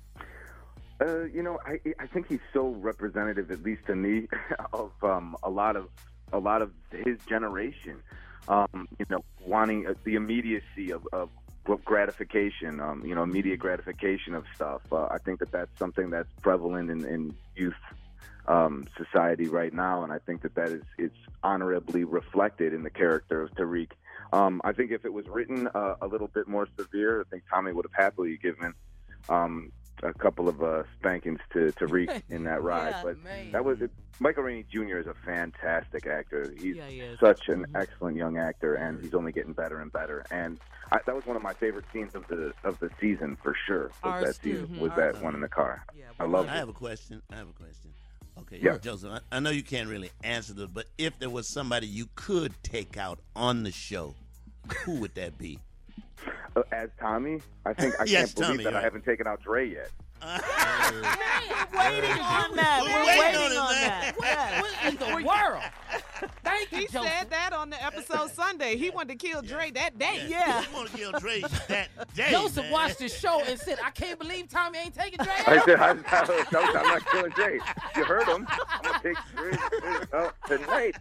Uh, you know, I I think he's so representative, at least to me, of um, a lot of a lot of his generation. Um, you know, wanting uh, the immediacy of, of gratification. Um, you know, immediate gratification of stuff. Uh, I think that that's something that's prevalent in, in youth um, society right now, and I think that that is it's honorably reflected in the character of Tariq. Um, I think if it was written uh, a little bit more severe, I think Tommy would have happily given. Um, a couple of uh, spankings to Tariq in that ride. Yeah, but man. that was it. Michael Rainey Junior is a fantastic actor. He's Yeah, he is. such an excellent young actor, and he's only getting better and better. And I, that was one of my favorite scenes of the of the season for sure. Was Ours that too. season? Was Ours that one in the car? Yeah, I love I it. have a question. I have a question. Okay, Yeah. Joseph, I, I know you can't really answer this, but if there was somebody you could take out on the show, who would that be? Uh, as Tommy, I think I Yes, can't believe Tommy, that I right. haven't taken out Dre yet. We're waiting on that. We're We're waiting waiting on it, on man. that. What, Yes. what in the world? Thank you, He Joseph. said that on the episode Sunday. He wanted to kill Dre that day. Yeah. You want to kill Dre that day, Joseph man. watched the show and said, I can't believe Tommy ain't taking Dre I out. said, I, I, I, I'm not killing Dre. You heard him. I'm going to take Dre out tonight.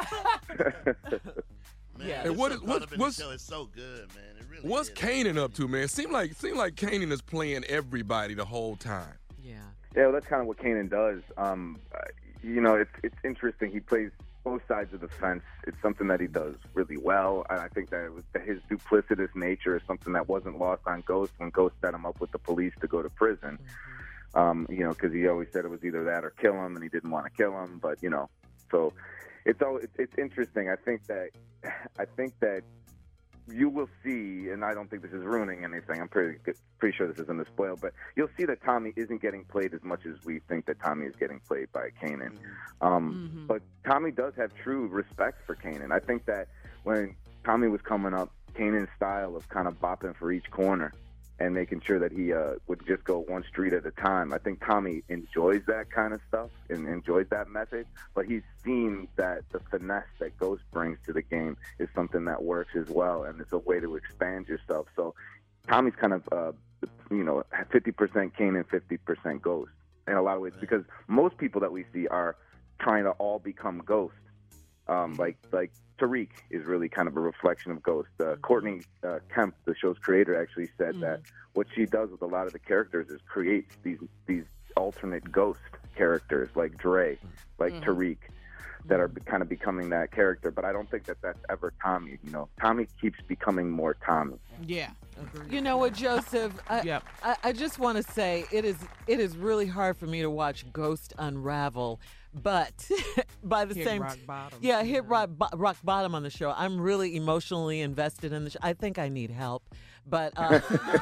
Man, Hey, this what show is- caught what- up in what's- the show is so good, man. It really What's is. Kanan up to, man? Seem like seem like Kanan is playing everybody the whole time. Yeah. Yeah, well, that's kind of what Kanan does. Um, uh, you know, it's it's interesting. He plays both sides of the fence. It's something that he does really well. And I think that, it was, that his duplicitous nature is something that wasn't lost on Ghost when Ghost set him up with the police to go to prison. Um, you know, because he always said it was either that or kill him, and he didn't want to kill him. But you know, so it's all it's, it's interesting. I think that I think that you will see, and I don't think this is ruining anything. I'm pretty pretty sure this isn't a spoil, but you'll see that Tommy isn't getting played as much as we think that Tommy is getting played by Kanan. Um, Mhm. But Tommy does have true respect for Kanan. I think that when Tommy was coming up, Kanan's style of kind of bopping for each corner and making sure that he uh, would just go one street at a time. I think Tommy enjoys that kind of stuff and enjoys that method, but he's seen that the finesse that Ghost brings to the game is something that works as well, and it's a way to expand yourself. So Tommy's kind of, uh, you know, fifty percent Kanan, fifty percent Ghost in a lot of ways, because most people that we see are trying to all become Ghost. Um, like like Tariq is really kind of a reflection of Ghost. Uh, Courtney uh, Kemp, the show's creator, actually said Mm-hmm. that what she does with a lot of the characters is creates these these alternate Ghost characters, like Dre, like Mm-hmm. Tariq, that are be- kind of becoming that character. But I don't think that that's ever Tommy. You know, Tommy keeps becoming more Tommy. Yeah. You know what, Joseph? I, Yep. I, I just want to say it is it is really hard for me to watch Ghost unravel, but by the Hit same rock bottom. yeah, hit rock, bo- rock bottom on the show. I'm really emotionally invested in the show. I think I need help, but uh,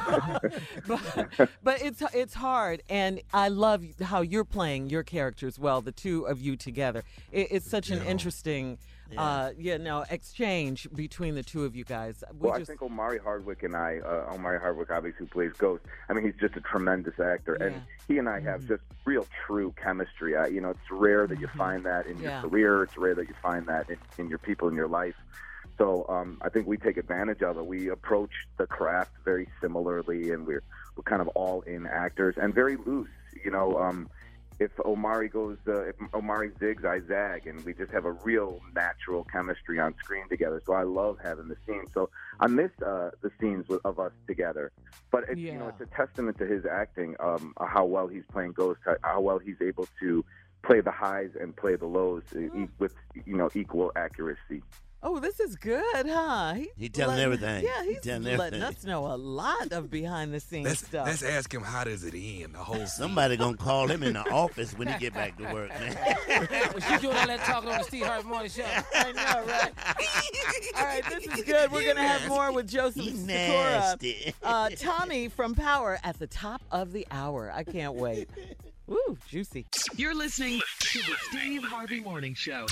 but, but it's it's hard, and I love how you're playing your characters well. The two of you together, it, it's such an interesting. Uh, you know, exchange between the two of you guys. We Well, just, I think Omari Hardwick and I, uh, Omari Hardwick, obviously, who plays Ghost. I mean, he's just a tremendous actor, and Yeah. he and I have just real, true chemistry. I, you know, it's rare that you find that in Yeah. your career. It's rare that you find that in, in your people in your life. So um, I think we take advantage of it. We approach the craft very similarly, and we're we're kind of all in actors and very loose. You know, um, if Omari goes, uh, if Omari zigs, I zag, and we just have a real natural chemistry on screen together. So I love having the scenes. So I miss uh, the scenes with, of us together. But it's, you know, Yeah. it's a testament to his acting, um, how well he's playing Ghost, how, how well he's able to play the highs and play the lows uh, e- with, you know, equal accuracy. oh, this is good, huh? He telling letting- everything. Yeah, He he's telling letting everything. us know a lot of behind the scenes Let's stuff. let's ask him how does it end the whole. Somebody gonna call him in the office when he get back to work, man. Well, she doing all that talking on the Steve Harvey Morning Show. I know, right? All right, this is good. We're going to have more with Joseph He Sikora. nasty. Uh, Tommy from Power at the top of the hour. I can't wait. Woo, juicy. You're listening to the Steve Harvey Morning Show.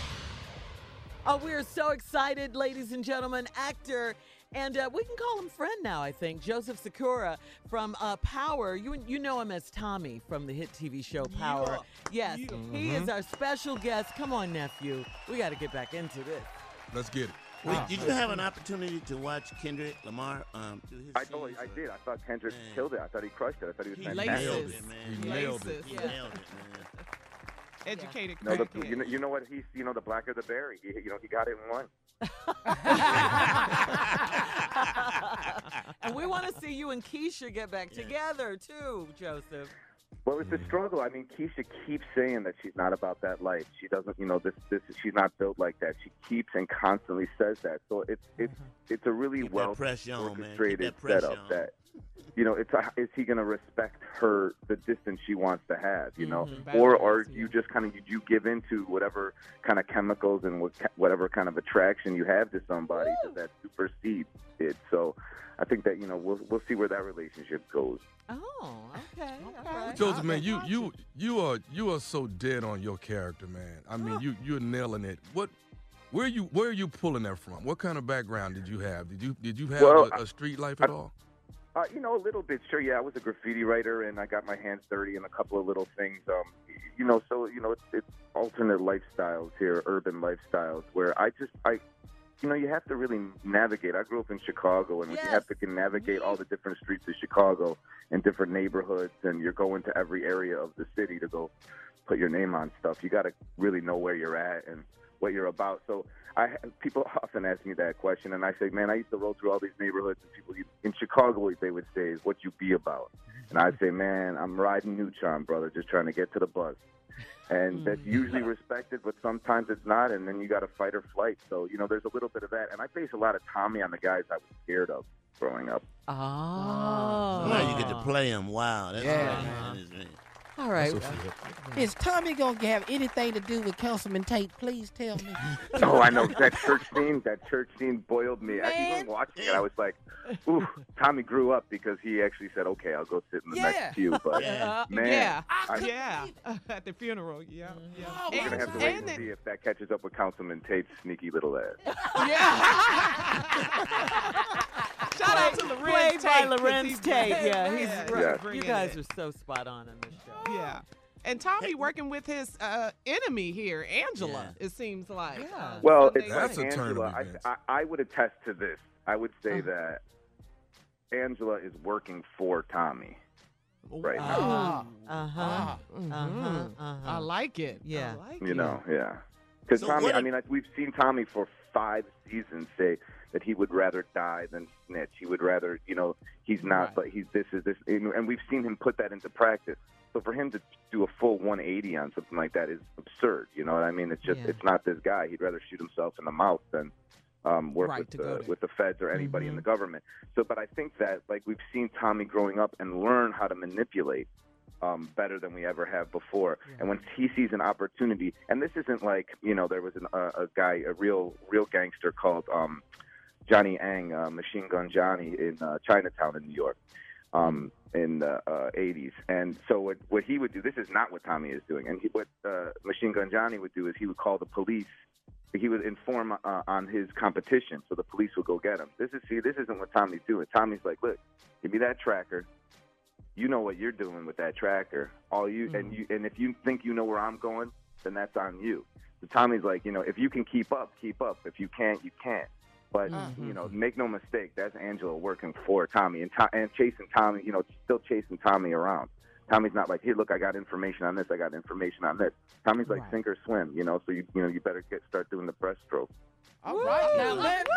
Oh, we are so excited, ladies and gentlemen. Actor, and uh, we can call him friend now, I think. Joseph Sikora from uh, Power. You you know him as Tommy from the hit T V show Power. Yes, he is our special guest. Come on, nephew. We got to get back into this. Let's get it. Wait, did you have an opportunity to watch Kendrick Lamar um, do his I thought I did. I thought Kendrick Man. killed it. I thought he crushed it. I thought he was He fantastic. nailed laces. it, man. He nailed it. He Yeah. nailed it, man. Educated No, the, crackhead. you know, you know what? He's, you know, the blacker the berry. He, you know, he got it in one. And we want to see you and Keisha get back together, too, Joseph. Well, it's a struggle. I mean, Keisha keeps saying that she's not about that life. She doesn't, you know, this, this, she's not built like that. She keeps and constantly says that. So it's, it's, it's a really Keep that well pressure on, man. Keep orchestrated that pressure setup on. that you know, it's a, is he going to respect her the distance she wants to have, you know, Mhm. or or do you just kind of you, you give into whatever kind of chemicals and what, whatever kind of attraction you have to somebody does that supersede it? So I think that you know we'll we'll see where that relationship goes. Oh, okay. All right. Joseph, man, you you you are you are so dead on your character, man. I mean, you you're nailing it. What, where you where are you pulling that from? What kind of background did you have? Did you did you have Well, a, a street life at all? Uh, you know, a little bit, sure. Yeah, I was a graffiti writer, and I got my hands dirty in a couple of little things. Um, you know, so you know, it's, it's alternate lifestyles here, urban lifestyles, where I just, I, you know, you have to really navigate. I grew up in Chicago, and you have to navigate all the different streets of Chicago and different neighborhoods, and you're going to every area of the city to go put your name on stuff. You got to really know where you're at and what you're about. So I people often ask me that question, and I say, man, I used to roll through all these neighborhoods, and people in Chicago, what they would say is, what you be about? And I'd say, man, I'm riding Neutron, brother, just trying to get to the bus. And that's usually respected, but sometimes it's not, and then you got to fight or flight. So, you know, there's a little bit of that. And I base a lot of Tommy on the guys I was scared of growing up. Oh. So now you get to play him. Wow. That's Yeah, right. man. That is right. All right. Is Tommy gonna have anything to do with Councilman Tate? Please tell me. Oh, I know that church scene. That church scene boiled me. I, even watching it, I was like, "Ooh." Tommy grew up because he actually said, "Okay, I'll go sit in the Yeah. next pew." But Uh, man, yeah, I, yeah, at the funeral, yeah, yeah. we're gonna have to wait and and see if that catches up with Councilman Tate's sneaky little ass. Shout out to Lorenz Played by Tate, 'cause Lorenz he's Tate. great. Yeah, he's Yeah. right. Bringing You guys it. are so spot on in this show. Yeah. And Tommy working with his uh, enemy here, Angela, it seems like. Yeah. Well, Sunday it's night. like Angela. I, I, I would attest to this. I would say that Angela is working for Tommy right now. Uh-huh. Mhm. Uh-huh. Uh-huh. I like it. Yeah. I like You it. know, yeah. Because So Tommy, what I if- mean, like, we've seen Tommy for five seasons say that he would rather die than snitch. He would rather, you know, he's not, but he's this is this, and we've seen him put that into practice. So for him to do a full one eighty on something like that is absurd. You know what I mean? It's just, Yeah. it's not this guy. He'd rather shoot himself in the mouth than um, work Right, with to go the there. with the feds or anybody in the government. So, but I think that like we've seen Tommy growing up and learn how to manipulate um, better than we ever have before. And when he sees an opportunity, and this isn't like, you know, there was an, uh, a guy, a real real gangster called um, Johnny Ang, uh, Machine Gun Johnny, in uh, Chinatown in New York um, in the uh, eighties. And so what, what he would do, this is not what Tommy is doing. And he, what uh, Machine Gun Johnny would do is he would call the police. He would inform uh, on his competition, so the police would go get him. This is see, this isn't what Tommy's doing. Tommy's like, look, give me that tracker. You know what you're doing with that tracker. All you and you and if you think you know where I'm going, then that's on you. So Tommy's like, you know, if you can keep up, keep up. If you can't, you can't. But you know, make no mistake, that's Angela working for Tommy and to- and chasing Tommy. You know, still chasing Tommy around. Tommy's not like, hey, look, I got information on this. I got information on this. Tommy's like, sink or swim. You know, so you you know you better get start doing the breaststroke. All right, now let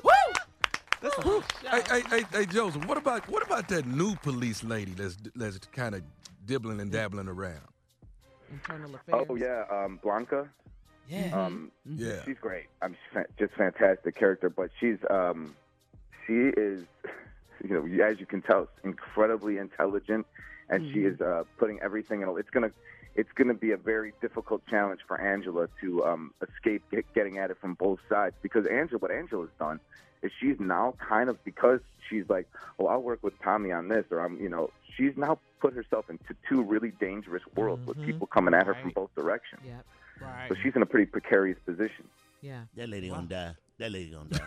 Hey, hey, hey, hey, Joseph, what about what about that new police lady that's that's kind of dibbling and dabbling around? Internal affairs. Oh yeah, um, Blanca. Yeah. Um, Yeah. she's great. I'm mean, she's fa- just fantastic character, but she's um, she is, you know, as you can tell, incredibly intelligent, and she is uh, putting everything in. It's gonna, it's gonna be a very difficult challenge for Angela to um, escape get, getting at it from both sides, because Angela, what Angela's done is she's now kind of, because she's like, oh, I'll work with Tommy on this, or I'm, you know, she's now put herself into two really dangerous worlds with people coming at her from both directions. Yep. Right. So she's in a pretty precarious position. Yeah. That lady gonna die. That lady gonna die.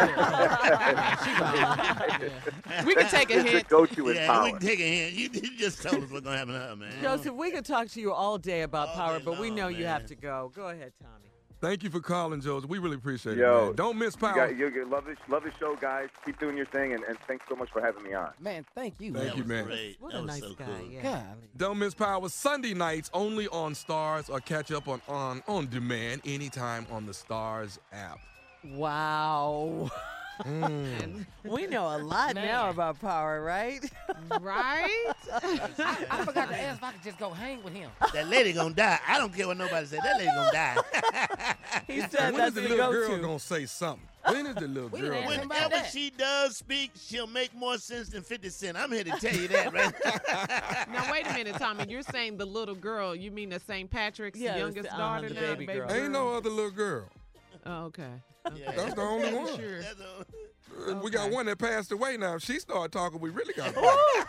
We can take a It's hint. go-to in Yeah, power. we can take a hint. You, you just told us what's gonna happen to her, man. Joseph, we could talk to you all day about All power, day but we long, know you have man. to go. Go ahead, Tommy. Thank you for calling, Joseph. We really appreciate it, Yo, man. Don't miss You, power. got, you, you love this, love this show, guys. Keep doing your thing, and, and thanks so much for having me on. man, thank you. Thank That you, was man. great. What that a was nice so guy. cool. Yeah. Golly. Don't miss power Sunday nights only on Stars, or catch up on on on demand anytime on the Stars app. Wow. Mm. We know a lot now about power, right? Right? I, I forgot to ask if I could just go hang with him. That lady gonna die. I don't care what nobody said. That lady gonna die. He And said when that's is the the little girl go-to. gonna say something? When is the little We girl? didn't ask him about Whenever that. she does speak, she'll make more sense than fifty Cent. I'm here to tell you that, right? Now, wait a minute, Tommy. You're saying the little girl. You mean the Saint Patrick's Yes, youngest uh-huh, daughter the now? baby girl. Ain't no other little girl. Oh, okay. okay. Yeah. That's the only one. Sure. That's a- Uh, We got Okay. one that passed away now. If she started talking, we really got.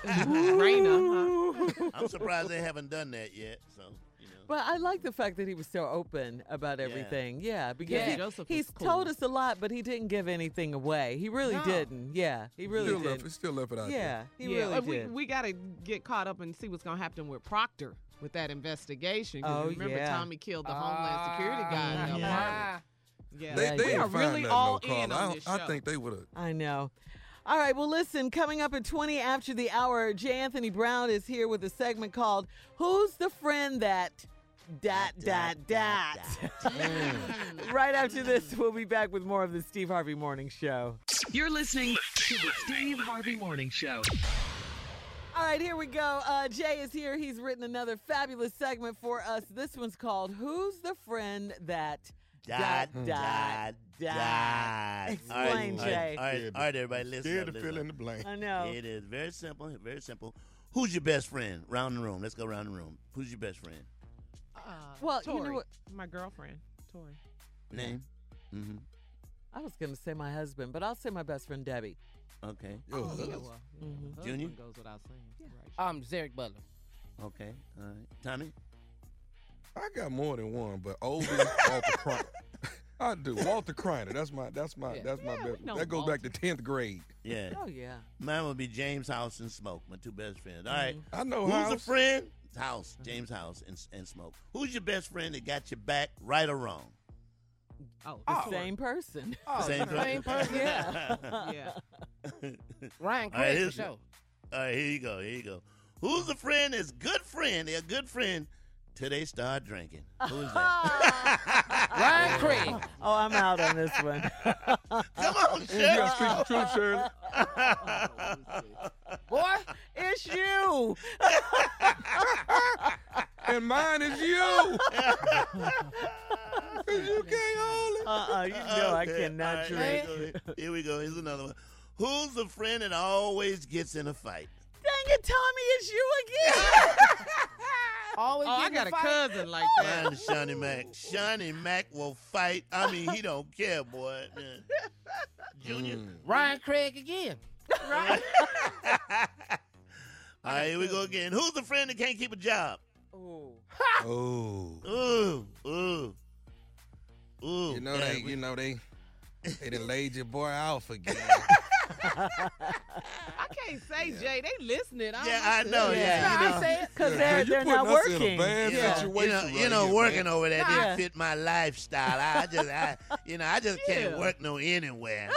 Raina, huh? I'm surprised they haven't done that yet. So, you know. But I like the fact that he was so open about everything. Yeah, because Yeah, he- Joseph was he's cool. told us a lot, but he didn't give anything away. He really No. didn't. Yeah, he really Still did. left, still left it out Yeah, he yeah, really uh, we, did. we got to get caught up and see what's going to happen with Proctor with that investigation. 'Cause Oh, remember, yeah. Tommy killed the Homeland Security guy in the yeah. apartment. Yeah, They, Yeah, they we ain't are find really nothing, all though, Carl. in I, on don't- this I show. think they would have. I know. All right, well, listen, coming up at twenty after the hour, J. Anthony Brown is here with a segment called Who's the Friend That... Dot, dot, dot. Right after this, we'll be back with more of the Steve Harvey Morning Show. You're listening to the Steve Harvey Morning Show. All right, here we go. Uh, Jay is here. He's written another fabulous segment for us. This one's called Who's the Friend That... Dot, dot, dot, dot. dot. Explain, all right, Jay. All right, all right, everybody, listen. Scared up, to listen fill up. in the blank. I know. It is very simple, very simple. Who's your best friend? Round the room. Let's go round the room. Who's your best friend? Uh, Well, you know Tori, what- my girlfriend, Tori. Name? Mm-hmm. I was going to say my husband, but I'll say my best friend, Debbie. Okay. Yo, Yeah, husband. well, Mhm. husband Junior? goes without saying. Right. I'm Zarek Butler. Okay. All right. Tommy? I got more than one, but Oldie Walter Kreiner. I do. Walter Kreiner. That's my. That's my. Yeah. That's my Yeah, we best. know That goes back to tenth grade. Yeah. Oh, yeah. Mine would be James House and Smoke, my two best friends. All right. I know Who's House. a friend? House. James House and, and Smoke. Who's your best friend that got your back, right or wrong? Oh, The Oh. same person. Oh, Same same person. Yeah. yeah. Ryan All right, Craig for here's- sure. All right, here you go. Here you go. Who's the friend that's good friend? They're a good friend till they start drinking. Who's that? Ryan Craig. Oh, I'm out on this one. Come on, You Shirley. gotta speak the truth, Shirley. Boy, It's you. And mine is you. 'Cause you can't hold it. Uh-uh, you know I Okay, cannot all right, drink. Here we go. Here we go. Here's another one. Who's the friend that always gets in a fight? Dang it, Tommy, it's you again. always Oh, I getting got a fight. cousin like that. Mine is Shawnee Mac. Shawnee Mac will fight. I mean, he don't care, boy. Man. Junior. Mm. Ryan Craig again. Right? All right, here we go again. Who's the friend that can't keep a job? Ooh. Oh. Ooh, ooh, ooh. You know Yeah, they. we- You know they. They done laid your boy off again. I can't say, Jay. They listening. I Yeah, I know. Yeah, No, you I know. say it. Because Yeah, they're, you they're putting not us in a working. bad Yeah. situation. You know, right you know here, working man. over there Nah. didn't fit my lifestyle. I just, I, you know, I just can't Yeah. work no anywhere.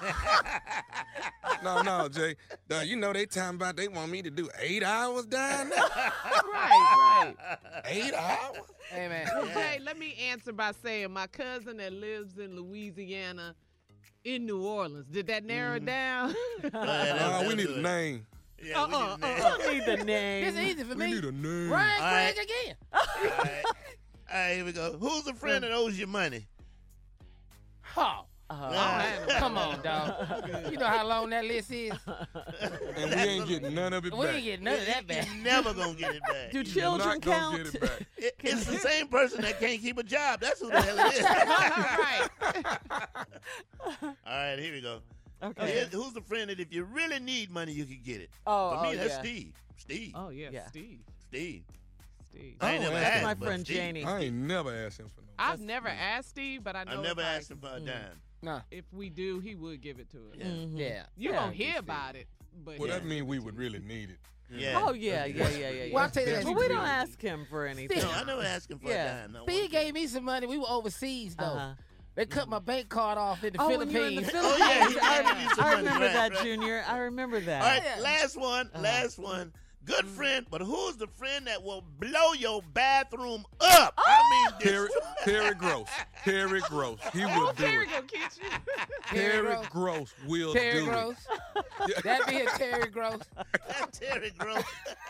No, no, Jay. Now, you know they talking about they want me to do eight hours down there. Right, right. Eight hours? Hey, man. Well, Jay, let me answer by saying my cousin that lives in Louisiana, in New Orleans. Did that narrow it down? No, we need a name. Yeah, we Uh-uh, need a name. I don't need the name. It's easy for We me. need a name. Ryan All right. Craig again. All right. All right, here we go. Who's the friend that owes you money? Oh, Uh, come on, dog. You know how long that list is? And we ain't getting none of it We back. ain't getting none of that back. You're never gonna get it back. Do You're children not gonna count? get it back. It- it's the same person that can't keep a job. That's who the hell it is. right. All right, here we go. Okay. Here- who's the friend that if you really need money, you can get it? Oh, For me, oh, that's yeah. Steve. Steve. Oh, yeah, Yeah. Steve. Steve. Steve. I ain't Oh, never that's asked my but friend Steve. Janie. I ain't never asked him for no. I've never asked Steve, but I know I never if I- asked him for a dime. No. if we do, he would give it to us. Yeah. Mhm. Yeah. You Yeah, gonna Steve. hear about it, but Well, yeah. that mean we would really need it. Yeah. Oh, yeah, yeah, yeah, yeah. yeah. Well, I'll tell you That's that. But we don't ask him for anything. No, I never asked him for Yeah. a dime. No, Steve one gave me some money. We were overseas, though. Uh-huh. They cut my bank card off in the Oh, when you were in the Philippines. Philippines. Oh, yeah, he I, gave you some I money, remember right, that, right. Junior. I remember that. All right, Yeah. last one, Uh-huh. last one. Good friend, but who's the friend that will blow your bathroom up? I mean, Terry, destroy- Terry Gross. Terry Gross. He Oh, will do Terry it. gonna get you. Terry Gross. Gross will Terry do Gross. it. That be a Terry Gross. That's Terry Gross.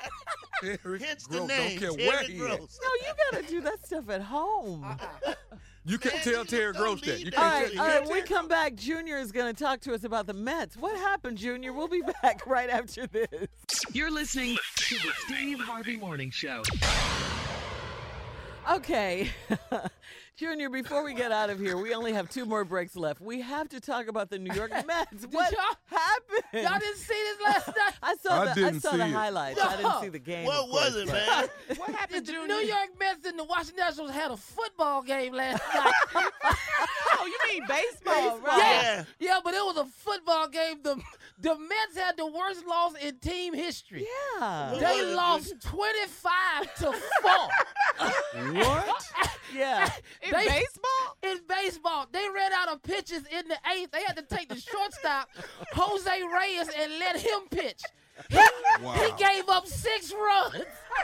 Terry Hence the Gross. name, Don't care Terry where he Gross. No, you got to do that stuff at home. You can't tell Terry Gross that. You All can't right, tell, you all right. can't When we tell- come back, Junior is going to talk to us about the Mets. What happened, Junior? We'll be back right after this. You're listening to the Steve Harvey Morning Show. Okay. Junior, before we get out of here, we only have two more breaks left. We have to talk about the New York Mets. What y'all- happened? Y'all didn't see this last night? I saw I the, I didn't saw see the it. highlights. I didn't see the game. What of course, was it, but- man? What happened, The Junior? New York Mets and the Washington Nationals had a football game last night. Oh, you mean baseball, right? Yeah, yeah, but it was a football game. The the Mets had the worst loss in team history. Yeah. They lost twenty-five to four. What? Yeah. In They- baseball? In baseball, they ran out of pitches in the eighth. They had to take the shortstop, Jose Reyes, and let him pitch. He, Wow. he gave up six runs.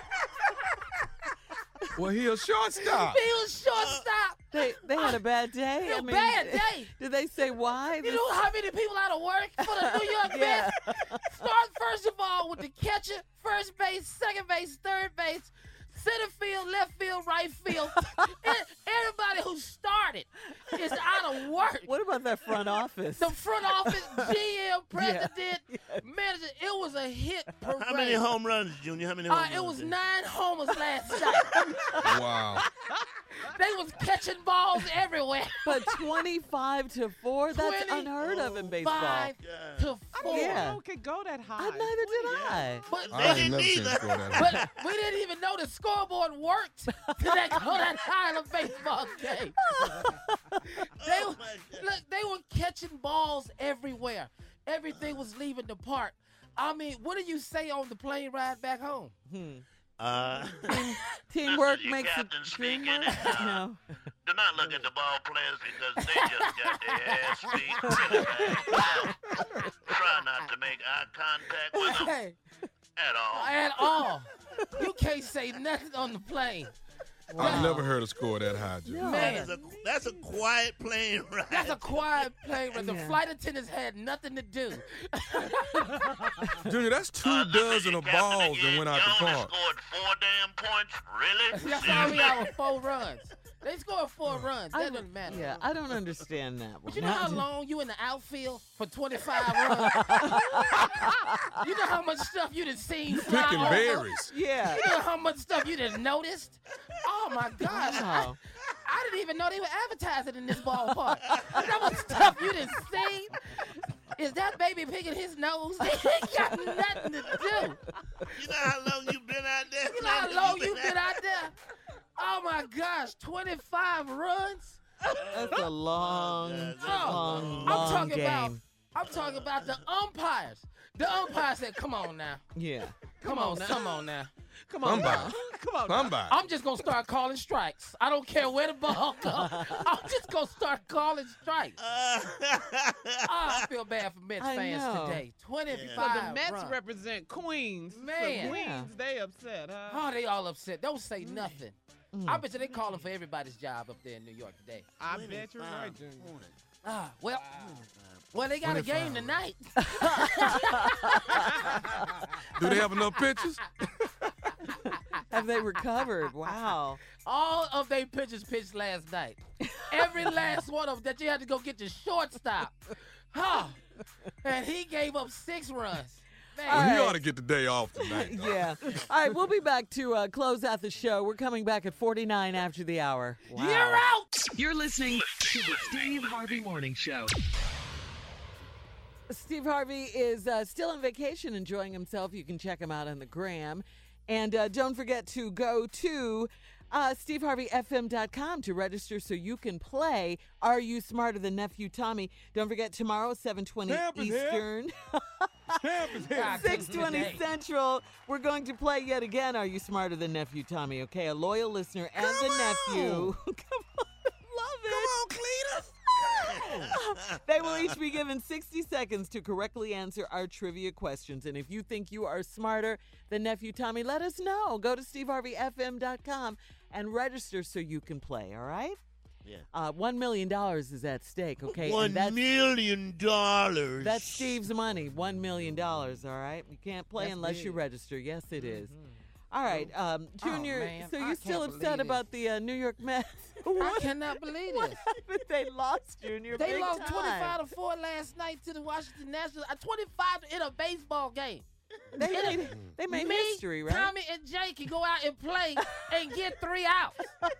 Well, he a shortstop. He was shortstop. They they had a bad day. A I mean, bad day. Did they say why? You know how many people out of work for the New York Yeah. Mets? Start first of all with the catcher, first base, second base, third base, center field, left field, right field. And everybody who started is out of work. What about that front office? The front office, G M, president, manager, it was a hit parade. How many home runs, Junior? How many home Uh, runs? it was did- nine homers last night. Wow. They was catching balls everywhere. But twenty-five to four, that's unheard of in baseball. Five to I four. didn't Yeah. know it could go that high. I, neither did I. But I ain't never seen him score that high. But we didn't even know the scoreboard worked to that, go that high in a baseball game. they, Oh, were- my God. look, they were catching balls everywhere. Everything was leaving the park. I mean, what did you say on the plane ride back home? Hmm. Uh, Teamwork This is your makes the captain dream speaking. work. No. Do not look at the ball players because they just got their ass beat really bad. Try not to make eye contact with them Hey, at all. at all. You can't say nothing on the plane. I've never heard a score that high, Junior. No. that is a, that's a quiet plane ride. That's a quiet plane where the Yeah. flight attendants had nothing to do. Junior, that's two Uh, listen, dozen you of captain balls again. that went out You the only park. scored four damn points? Really? That's all we got with four runs. They scored four runs. I That don't- doesn't matter. Yeah, I don't understand that one. But you know how long you in the outfield for twenty-five runs? You know how much stuff you done seen fly Picking over? berries. Yeah. You know how much stuff you done noticed? Oh, my gosh. I, Wow. I didn't even know they were advertising in this ballpark. That was stuff you didn't see. Is that baby picking his nose? He ain't got nothing to do. You know how long you been out there? You know how long you been out there? Oh, my gosh. twenty-five runs? That's a long, Oh, long, I'm long talking game. about I'm talking about the umpires. The umpires said, come on now. Yeah. Come, on, come on now. Come on, Somebody. now. Come on. now. Somebody. I'm just gonna start calling strikes. I don't care where the ball goes. I'm just gonna start calling strikes. Uh, Oh, I feel bad for Mets I fans know. today. So twenty-five the Mets runs. represent Queens. Man. So Queens, Yeah. they upset, huh? Oh, they all upset. Don't say nothing. Mm. I bet you they calling for everybody's job up there in New York today. I bet you're right, Junior. Ah, well, well, they got a game twenty-five. tonight. Do they have enough pitches? Have they recovered? Wow. All of their pitchers pitched last night. Every last one of them that you had to go get your shortstop. Huh. And he gave up six runs. Man. Well, he right. ought to get the day off tonight. though. Yeah. All right, we'll be back to uh, close out the show. We're coming back at forty-nine after the hour. Wow. You're out. You're listening to the Steve Harvey Morning Show. Steve Harvey is uh, still on vacation, enjoying himself. You can check him out on the gram. And uh, don't forget to go to uh, steve harvey f m dot com to register so you can play Are You Smarter Than Nephew Tommy? Don't forget, tomorrow, seven twenty Champ is here. Eastern, Champ is here. six twenty Central, we're going to play yet again Are You Smarter Than Nephew Tommy? Okay, a loyal listener and Come the on. nephew. Come on, love it. Come on, Cletus. They will each be given sixty seconds to correctly answer our trivia questions. And if you think you are smarter than Nephew Tommy, let us know. Go to steve harvey f m dot com and register so you can play, all right? Yeah. Uh, one million dollars is at stake, okay? One And that's, million dollars. that's Steve's money, one million dollars, all right? You can't play That's unless you big. register. Yes, it is. All right, um, Junior. man, so I you still can't upset believe about the uh, New York Mets? I What- cannot believe What this. happened? They lost, Junior. They big lost time. twenty-five to four last night to the Washington Nationals. Uh, twenty-five in a baseball game. They In a- made, they made Me, history, right? Tommy, and Jay can go out and play and get three outs.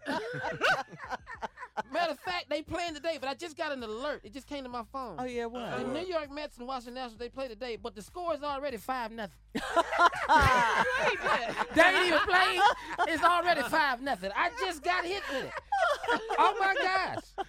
Matter of fact, they playing today, but I just got an alert. It just came to my phone. Oh yeah, what? The New York Mets and Washington Nationals, they play today, but the score is already five nothing. They ain't even playing. It's already five nothing. I just got hit with it. Oh my gosh.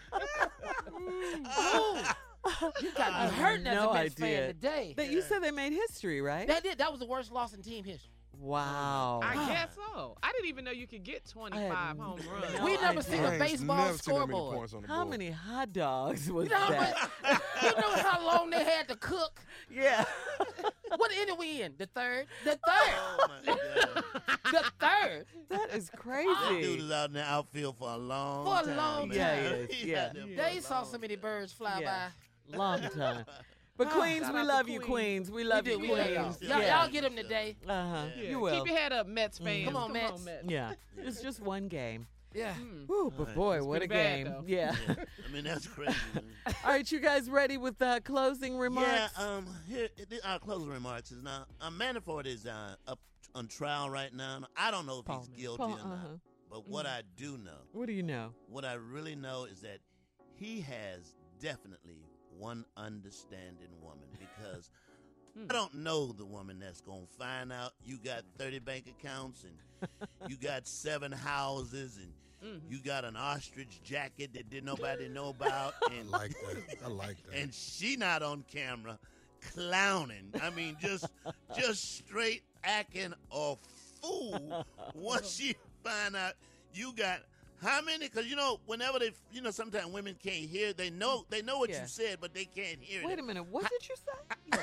Ooh. You got I me have hurting as no a Mets idea. fan today. That you said they made history, right? They did. That was the worst loss in team history. Wow. I guess so. I didn't even know you could get twenty-five home runs. no we never idea. seen a baseball scoreboard. How many hot dogs was You know, how that? much, you know how long they had to cook? Yeah. What inning we in? The third? The third. Oh my God. The third. That is That dude crazy. is out in the outfield for a long For a time. long man. Yeah, he is, He's yeah. out there for They a saw long so many birds fly Yeah. by. Long time. But Ah, Queens, shout we out to love you, Queens. Queens. We love we you, do. We love y'all. Queens. Y'all, Yeah. y'all get them today. Uh huh. Yeah. You will. Keep your head up, Mets fans. Come on, Mets. On, Mets. Yeah. It's just one game. Yeah. Mm. Whew, but boy, what a pretty bad, game. though. Yeah. Yeah. I mean, that's crazy. Man. All right, you guys ready with uh, closing remarks? Yeah, um, here, th- our closing remarks is now, uh, Manafort is uh, up on trial right now. I don't know if Paul, he's guilty Paul, or not, uh-huh. but what I do know, What do you know? what I really know is that he has definitely one understanding woman because I don't know the woman that's going to find out you got thirty bank accounts and you got seven houses and Mm-hmm. you got an ostrich jacket that didn't nobody know about. And I like that. I like that. and she not on camera clowning. I mean, just just straight acting a fool once she find out you got how many? Because you know, whenever they, you know, sometimes women can't hear. They know they know what Yeah. you said, but they can't hear Wait it. a minute. What did you say?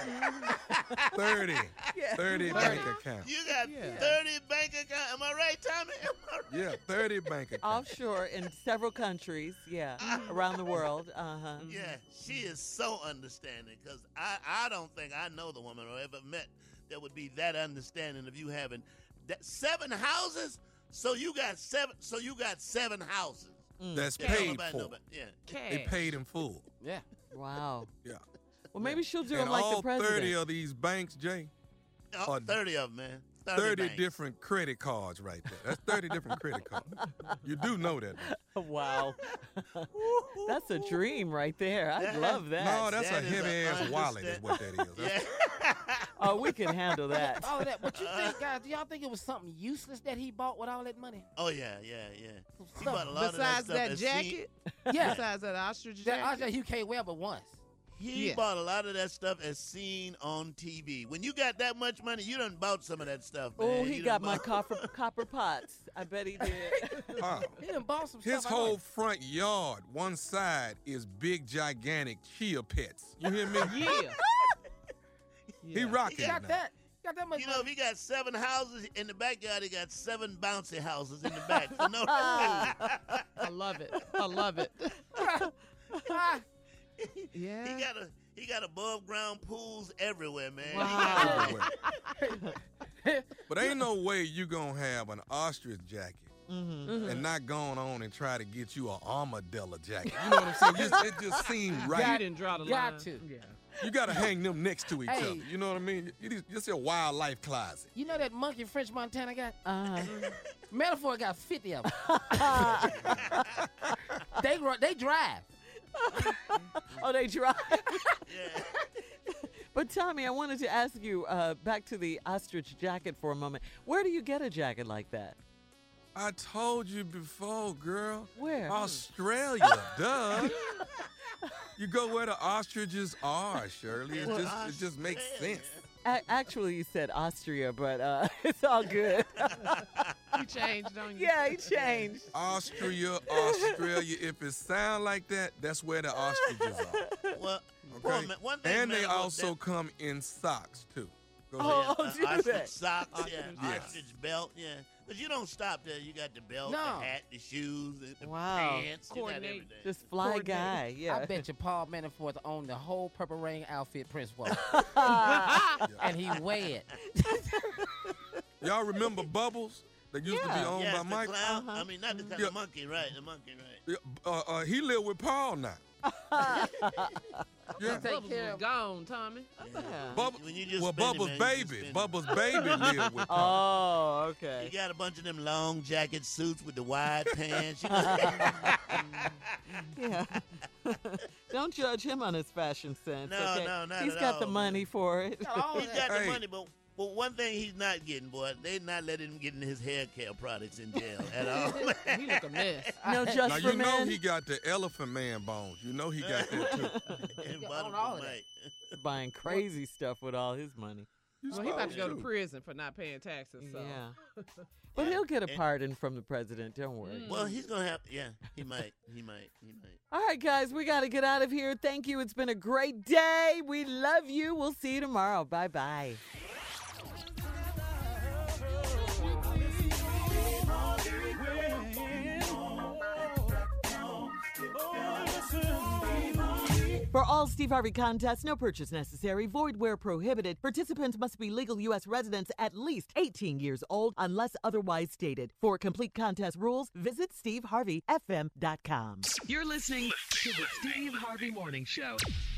thirty. Yeah. thirty bank accounts. You got Yeah. thirty bank accounts. Am I right, Tommy? Am I right? Yeah, thirty bank accounts. Offshore in several countries. Yeah. Around the world. Uh huh. Yeah, she is so understanding because I, I don't think I know the woman or ever met that would be that understanding of you having that seven houses. So you got seven. So you got seven houses. That's Yeah, don't paid nobody know for. about- yeah. They Cash. paid in full. Yeah. Wow. Yeah. Well, maybe she'll do and them like all the president. thirty of these banks, Jay, Oh, Uh, thirty of them, man. thirty, thirty banks. different credit cards right there. That's thirty different credit cards. You do know that. don't Wow. That's a dream right there. I That- love that. No, that's That a is a heavy ass wallet, is understand- what that is. That's- Yeah. Oh, we can handle that. All of that. But you think, guys, do y'all think it was something useless that he bought with all that money? Oh yeah, yeah, yeah. He Stuff bought a lot Besides of that, that stuff that's seen- jacket, Yeah. besides that ostrich That jacket. object you can't wear but once. He Yeah. bought a lot of that stuff as seen on T V. When you got that much money, you done bought some of that stuff, man. Oh, he You got done my bought- copper copper pots. I bet he did. Uh, He done bought some his stuff. I know. whole front yard, one side is big, gigantic chia pets. You hear me? Yeah. He Yeah. rocking He it got now. that. Got that much You know, if money. he got seven houses in the backyard, he got seven bouncy houses in the back. So no, I love it. I love it. Ah, Yeah. he got a he got above ground pools everywhere, man. Wow. But ain't no way you gonna have an ostrich jacket Mm-hmm. and not going on and try to get you an armadillo jacket. You know what I'm saying? Just, it just seemed You right. didn't draw the got line. to. Yeah. You gotta hang them next to each Hey. other. You know what I mean? It is just a wildlife closet. You know that monkey French Montana got? Uh-huh. Metaphor got fifty of them. they ru- they drive. Oh, they drive. Yeah. But Tommy, I wanted to ask you uh, back to the ostrich jacket for a moment. Where do you get a jacket like that? I told you before, girl. Where? Australia, duh. You go where the ostriches are, Shirley. It Well, just it just makes sense. A- actually, you said Austria, but uh, it's all good. You changed, don't you? Yeah, he changed. Austria, Australia. If it sound like that, that's where the ostriches are. Well, Okay. well, man, one thing, And they man, was also that- come in socks too. Go Oh, ahead. do ostrich that. socks, yeah, Yes. ostrich belt, yeah. But you don't stop there. You got the belt, No. the hat, the shoes, the, the Wow. pants. You got Coordinate. everything. This fly Coordinate. guy, yeah. I bet you Paul Manafort owned the whole Purple Rain outfit Prince wore. And he weighed it. Y'all remember Bubbles? That used Yeah. to be owned Yes, by the Mike. clown. I mean, not the, the Yeah. monkey, right? The monkey, right? Yeah, uh, uh, he live with Paul now. Yeah. Take care of gone, Tommy. Bub- When you just well, spend it, Bubba's man, you just baby. spend it. Bubba's baby live with Paul. Oh, okay. He got a bunch of them long jacket suits with the wide pants. You Yeah. Don't judge him on his fashion sense. No, okay? no, not He's at got all, the money for it. He's got the Hey. money, but, but one thing he's not getting, boy, they not letting him get in his hair care products in jail at all. He look a mess. No, just Now for you know men. he got the elephant man bones. You know he got that too. And Yeah, bottom on all for of Mike. Buying crazy stuff with all his money. Well, he about to go to to. prison for not paying taxes. So. Yeah. But he'll get a pardon from the president. Don't worry. Well, he's gonna have. Yeah, he might. He might. He might. All right, guys, we got to get out of here. Thank you. It's been a great day. We love you. We'll see you tomorrow. Bye bye. For all Steve Harvey contests, no purchase necessary, void where prohibited. Participants must be legal U S residents at least eighteen years old unless otherwise stated. For complete contest rules, visit steve harvey f m dot com. You're listening to the Steve Harvey Morning Show.